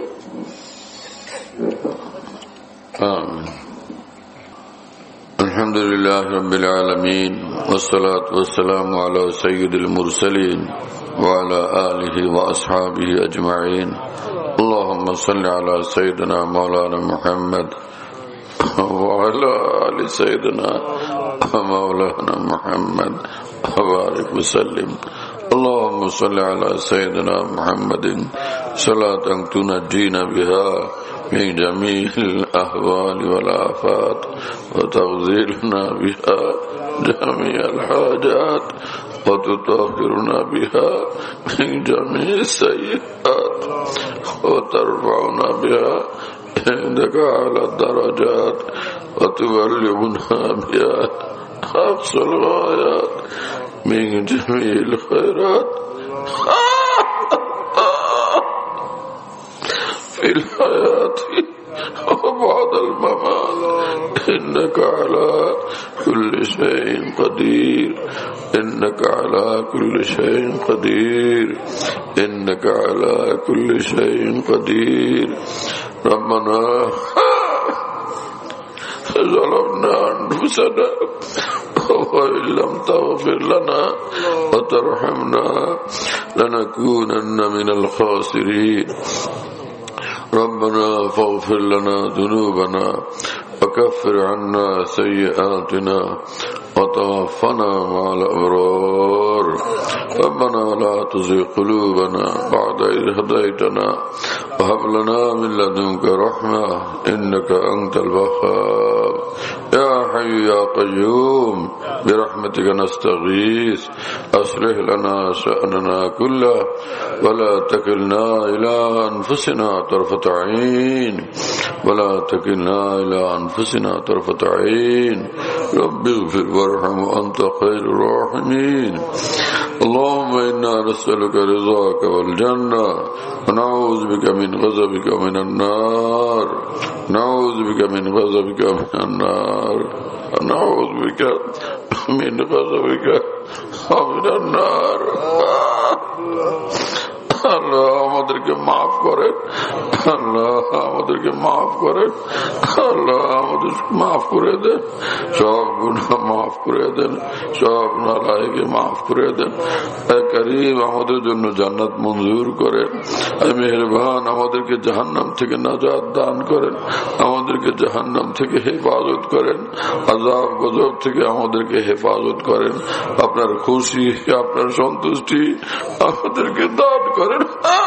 الحمد لله رب العالمين والصلاة والسلام على سيد المرسلين وعلى آله وأصحابه أجمعين. اللهم صل على سيدنا مولانا محمد وعلى آل سيدنا مولانا محمد وبارك وسلم. اللهم صل على سيدنا محمد صلاة تنجينا بها من جميع الأهوال والآفات وتغزلنا بها جميع الحاجات وتطهرنا بها من جميع السيئات وترفعنا بها عندك على الدرجات وتبلغنا بها أقصى الغايات من جميع الخيرات في الحياة وبعد الممات. إنك على كل شيء قدير إنك على كل شيء قدير إنك على كل شيء قدير. ربنا ظلمنا أنفسنا وإن لم تغفر لنا وترحمنا لنكونن من الخاسرين. ربنا فاغفر لنا ذنوبنا وكفر عنا سيئاتنا وتوفنا مع الأبرار. ربنا لا تزغ قلوبنا بعد إذ هديتنا وهب لنا من لدنك رحمة إنك أنت الوهاب. يا حي يا قيوم برحمتك نستغيث أصلح لنا شأننا كله ولا تكلنا إلى أنفسنا طرفة عين ولا تكلنا إلى أنفسنا طرفة عين. رب اغفر وارحم وأنت خير الراحمين. اللهم إنا نسألك رضاك والجنة ونعوذ بك من غضبك ومن النار نعوذ بك من غضبك ومن النار نعوذ بك من غضبك ومن النار. আল্লাহ আমাদেরকে মাফ করেন, আল্লাহ আমাদেরকে মাফ করেন, আল্লাহ আমাদের মাফ করে দেন, সব গুনাহ মাফ করে দেন, সব নালায়েকে মাফ করে দেন। কারীম আমাদের জন্য জান্নাত মঞ্জুর করেন। মেহেরবান আমাদেরকে জাহান্নাম থেকে নাজাত দান করেন, আমাদেরকে জাহান্নাম থেকে হেফাজত করেন, আযাব গজব থেকে আমাদেরকে হেফাজত করেন। আপনার খুশি, আপনার সন্তুষ্টি আমাদেরকে দান করেন।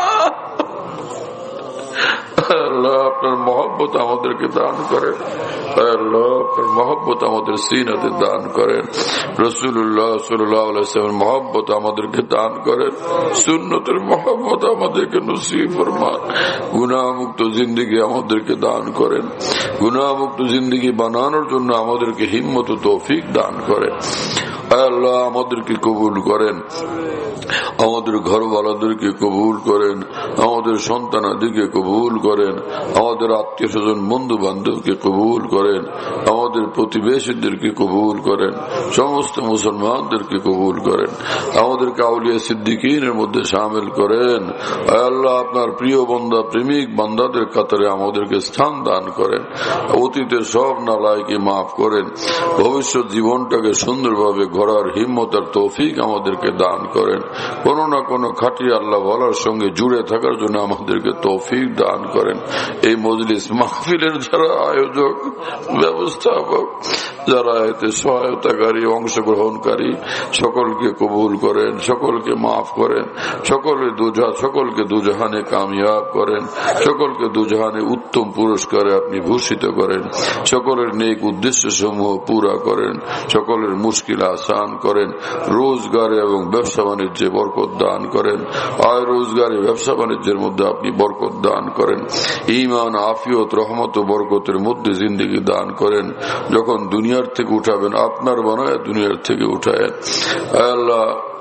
আল্লাহ আপনার মহব্বত আমাদেরকে দান করেন, আল্লাহ আপনার মহব্বত আমাদের সিনাতে দান করেন। রাসূলুল্লাহ সাল্লাল্লাহু আলাইহি ওয়াসাল্লামের মহব্বত আমাদেরকে দান করেন, সুন্নতের মহব্বত আমাদেরকে নসিব ফরমান। গুনাহমুক্ত জিন্দেগি আমাদেরকে দান করেন, গুনাহমুক্ত জিন্দেগি বানানোর জন্য আমাদেরকে হিম্মত ও তৌফিক দান করেন। আল্লাহ আমাদেরকে কবুল করেন, আমাদের ঘরওয়ালাদেরকে কবুল করেন, আমাদের সন্তানাদিকে কবুল করেন, আমাদের আত্মীয় স্বজন বন্ধু বান্ধবকে কবুল করেন, আমাদের প্রতিবেশীদেরকে কবুল করেন, সমস্ত মুসলমানদেরকে কবুল করেন, আমাদেরকে আউলিয়া সিদ্দিকিনের মধ্যে শামিল করেন। আল্লাহ আপনার প্রিয় বান্দা প্রেমিক বান্দাদের কাতারে আমাদেরকে স্থান দান করেন। অতীতের সব নালায়েকে মাফ করেন, ভবিষ্যৎ জীবনটাকে সুন্দরভাবে গড়ার হিম্মত আর তৌফিক আমাদেরকে দান করেন। কোন না কোন খাঁটি আল্লাহ ওয়ালার সঙ্গে জুড়ে থাকার জন্য আমাদেরকে তৌফিক দান করেন। এই মজলিস মাহফিলের যারা আয়োজক, ব্যবস্থাপক, যারা এতে সহায়তাকারী, অংশগ্রহণকারী, সকলকে কবুল করেন, সকলকে মাফ করেন, সকলে দুজা সকলকে দুজাহানে কামিয়াব করেন, সকলকে দুজাহানে উত্তম পুরস্কারে আপনি ভূষিত করেন, সকলের নেক উদ্দেশ্য সমূহ পুরা করেন, সকলের মুশকিল আসান করেন, রোজগারে এবং ব্যবসা বাণিজ্যে বরকত দান করেন, আয় রোজগারে ব্যবসা বাণিজ্যের মধ্যে আপনি বরকত দান করেন, ঈমান আফিয়ত রহমত ও বরকতের মধ্যে জিন্দেগি দান করেন। যখন দুনিয়ার থেকে উঠাবেন আপনার বানায় দুনিয়ার থেকে উঠায়েন। আল্লাহ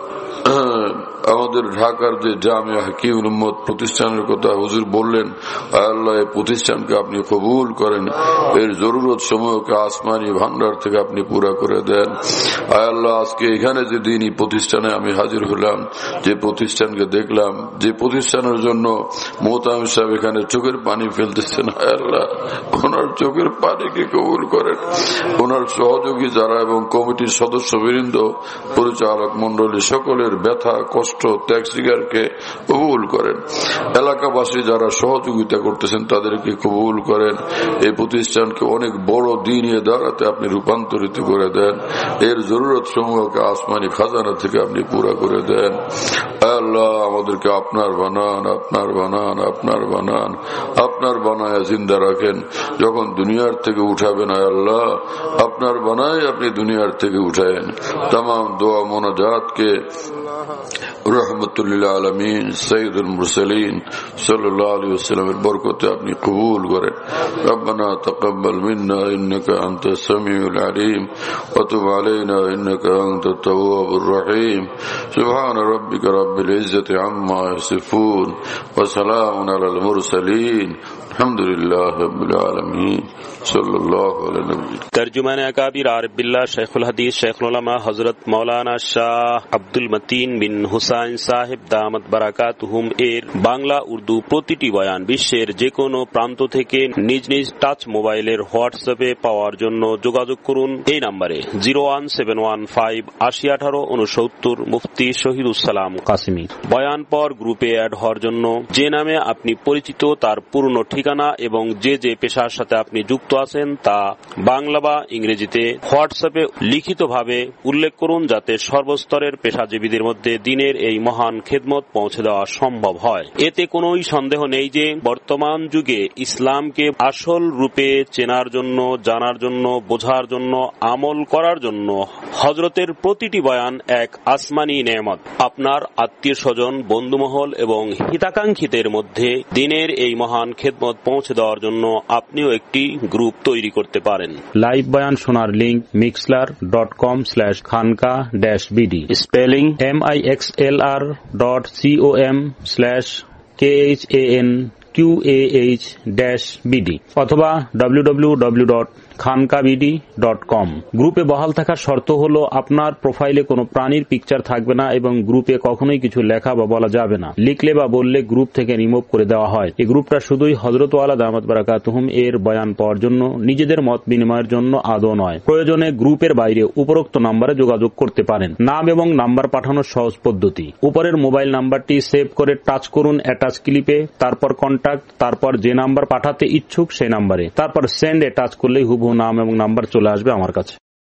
আমাদের ঢাকার যে জামিয়া হাকিমুল উম্মত প্রতিষ্ঠানের কথা হুজুর বললেন, আল্লাহ এই প্রতিষ্ঠানকে আপনি কবুল করেন, এর জরুরত সমূহকে আসমানি ভান্ডার থেকে আপনি পুরা করে দেন। আল্লাহ আজকে এখানে যে দিনই প্রতিষ্ঠানে আমি হাজির হলাম, যে প্রতিষ্ঠানকে দেখলাম, যে প্রতিষ্ঠানের জন্য মোহতামিম সাহেব এখানে চোখের পানি ফেলতেছেন, আল্লাহ ওনার চোখের পানিকে কবুল করেন, ওনার সহযোগী যারা এবং কমিটির সদস্যবৃন্দ, পরিচালক মন্ডলী সকলের ব্যথা কষ্ট ত্যাগ স্বীকারকে কবুল করেন। এলাকাবাসী যারা সহযোগিতা করতেছেন তাদেরকে কবুল করেন। এই প্রতিষ্ঠানকে অনেক বড় দিনে দাঁড়াতে আপনি রূপান্তরিত করে দেন, এর জরুরত সমূহকে আসমানি খাজানা থেকে আপনি পুরা করে দেন। আল্লাহ আমাদেরকে আপনার বানান, আপনার বানান, আপনার বানান, আপনার বানায় জিন্দা রাখেন। যখন দুনিয়ার থেকে উঠাবেন আল্লাহ আপনার বানায় আপনি দুনিয়ার থেকে উঠায়েন। तमाम दुआ मुनाजात के रहमतुल्लिल आलमीन सय्यदुल मुरसलीन सल्लल्लाहु अलैहि वसल्लम बरकते अपनी कबूल करें। रब्बना तक़ब्बल मिन्ना इन्नका अंतस समीउल अलीम व तुब अलैना इन्नका अंतत तव्वाबुर रहीम। सुब्हान रब्बिका रब्बिल इज्जति अम्मा यसिफून व सलामुन अलल मुरसलीन अल्हम्दुलिल्लाहि रब्बिल आलमीन सल्लल्लाहु अलैहि वसल्लम। तर्जुमान अकाबिर आरिफिल्लाह शेखुल हदीस शेखुल उलमा हजरत मौलाना শাহ আব্দুল মতিন বিন হুসাইন সাহেব দামাত বারাকাতুহুম এর বাংলা উর্দু প্রতিটি বয়ান বিশ্বের যে কোনো প্রান্ত থেকে নিজ নিজ টাচ মোবাইলের হোয়াটসঅ্যাপে পাওয়ার জন্য যোগাযোগ করুন এই নম্বরে zero one seven one five আশি আঠারো উনসত্তর মুফতি শহীদুসালাম কাসিমি। বয়ান পর গ্রুপে অ্যাড হওয়ার জন্য যে নামে আপনি পরিচিত তার পূর্ণ ঠিকানা এবং যে যে পেশার সাথে আপনি যুক্ত আছেন তা বাংলা বা ইংরেজিতে হোয়াটসঅ্যাপে লিখিতভাবে উল্লেখ করুন, যাতে সর্বস্তরের পেশাজীবীদের মধ্যে দিনের এই মহান খেদমত পৌঁছে দেওয়া সম্ভব হয়। এতে কোনোই সন্দেহ নেই যে বর্তমান যুগে ইসলামকে আসল রূপে চেনার জন্য, জানার জন্য, বোঝার জন্য, আমল করার জন্য হযরতের প্রতিটি বয়ান এক আসমানী নেয়ামত। আপনার আত্মীয় স্বজন, বন্ধুমহল এবং হিতাকাঙ্ক্ষীদের মধ্যে দিনের এই মহান খেদমত পৌঁছে দেওয়ার জন্য আপনিও একটি গ্রুপ তৈরি করতে পারেন। লাইভ বয়ান শোনার link Mixlr dot com slash Khanqah dash BD, spelling M I X L R dot C O M slash K H A N Q A H dash BD অথবা W W W dot Khanqahbd dot com. গ্রুপে বহাল থাকার শর্ত হল আপনার প্রোফাইলে কোনো প্রাণীর পিকচার থাকবে না এবং গ্রুপে কখনোই কিছু লেখা বা বলা যাবে না। লিখলে বা বললে গ্রুপ থেকে রিমুভ করে দেওয়া হয়। এই গ্রুপটা শুধুই হযরত ওয়ালা দামাত বারাকাতুহুম এর বয়ান পাওয়ার জন্য, নিজেদের মত বিনিময়ের জন্য আদৌ নয়। প্রয়োজনে গ্রুপের বাইরে উপরোক্ত নাম্বারে যোগাযোগ করতে পারেন। নাম এবং নাম্বার পাঠানোর সহজ পদ্ধতি: উপরের মোবাইল নাম্বারটি সেভ করে টাচ করুন অ্যাটাচ ক্লিপে, তারপর কন্টাক্ট, তারপর যে নাম্বার পাঠাতে ইচ্ছুক সেই নাম্বারে, তারপর সেন্ড এ টাচ করলেই হুবহু নাম এবং নাম্বার চলে আসবে আমার কাছে।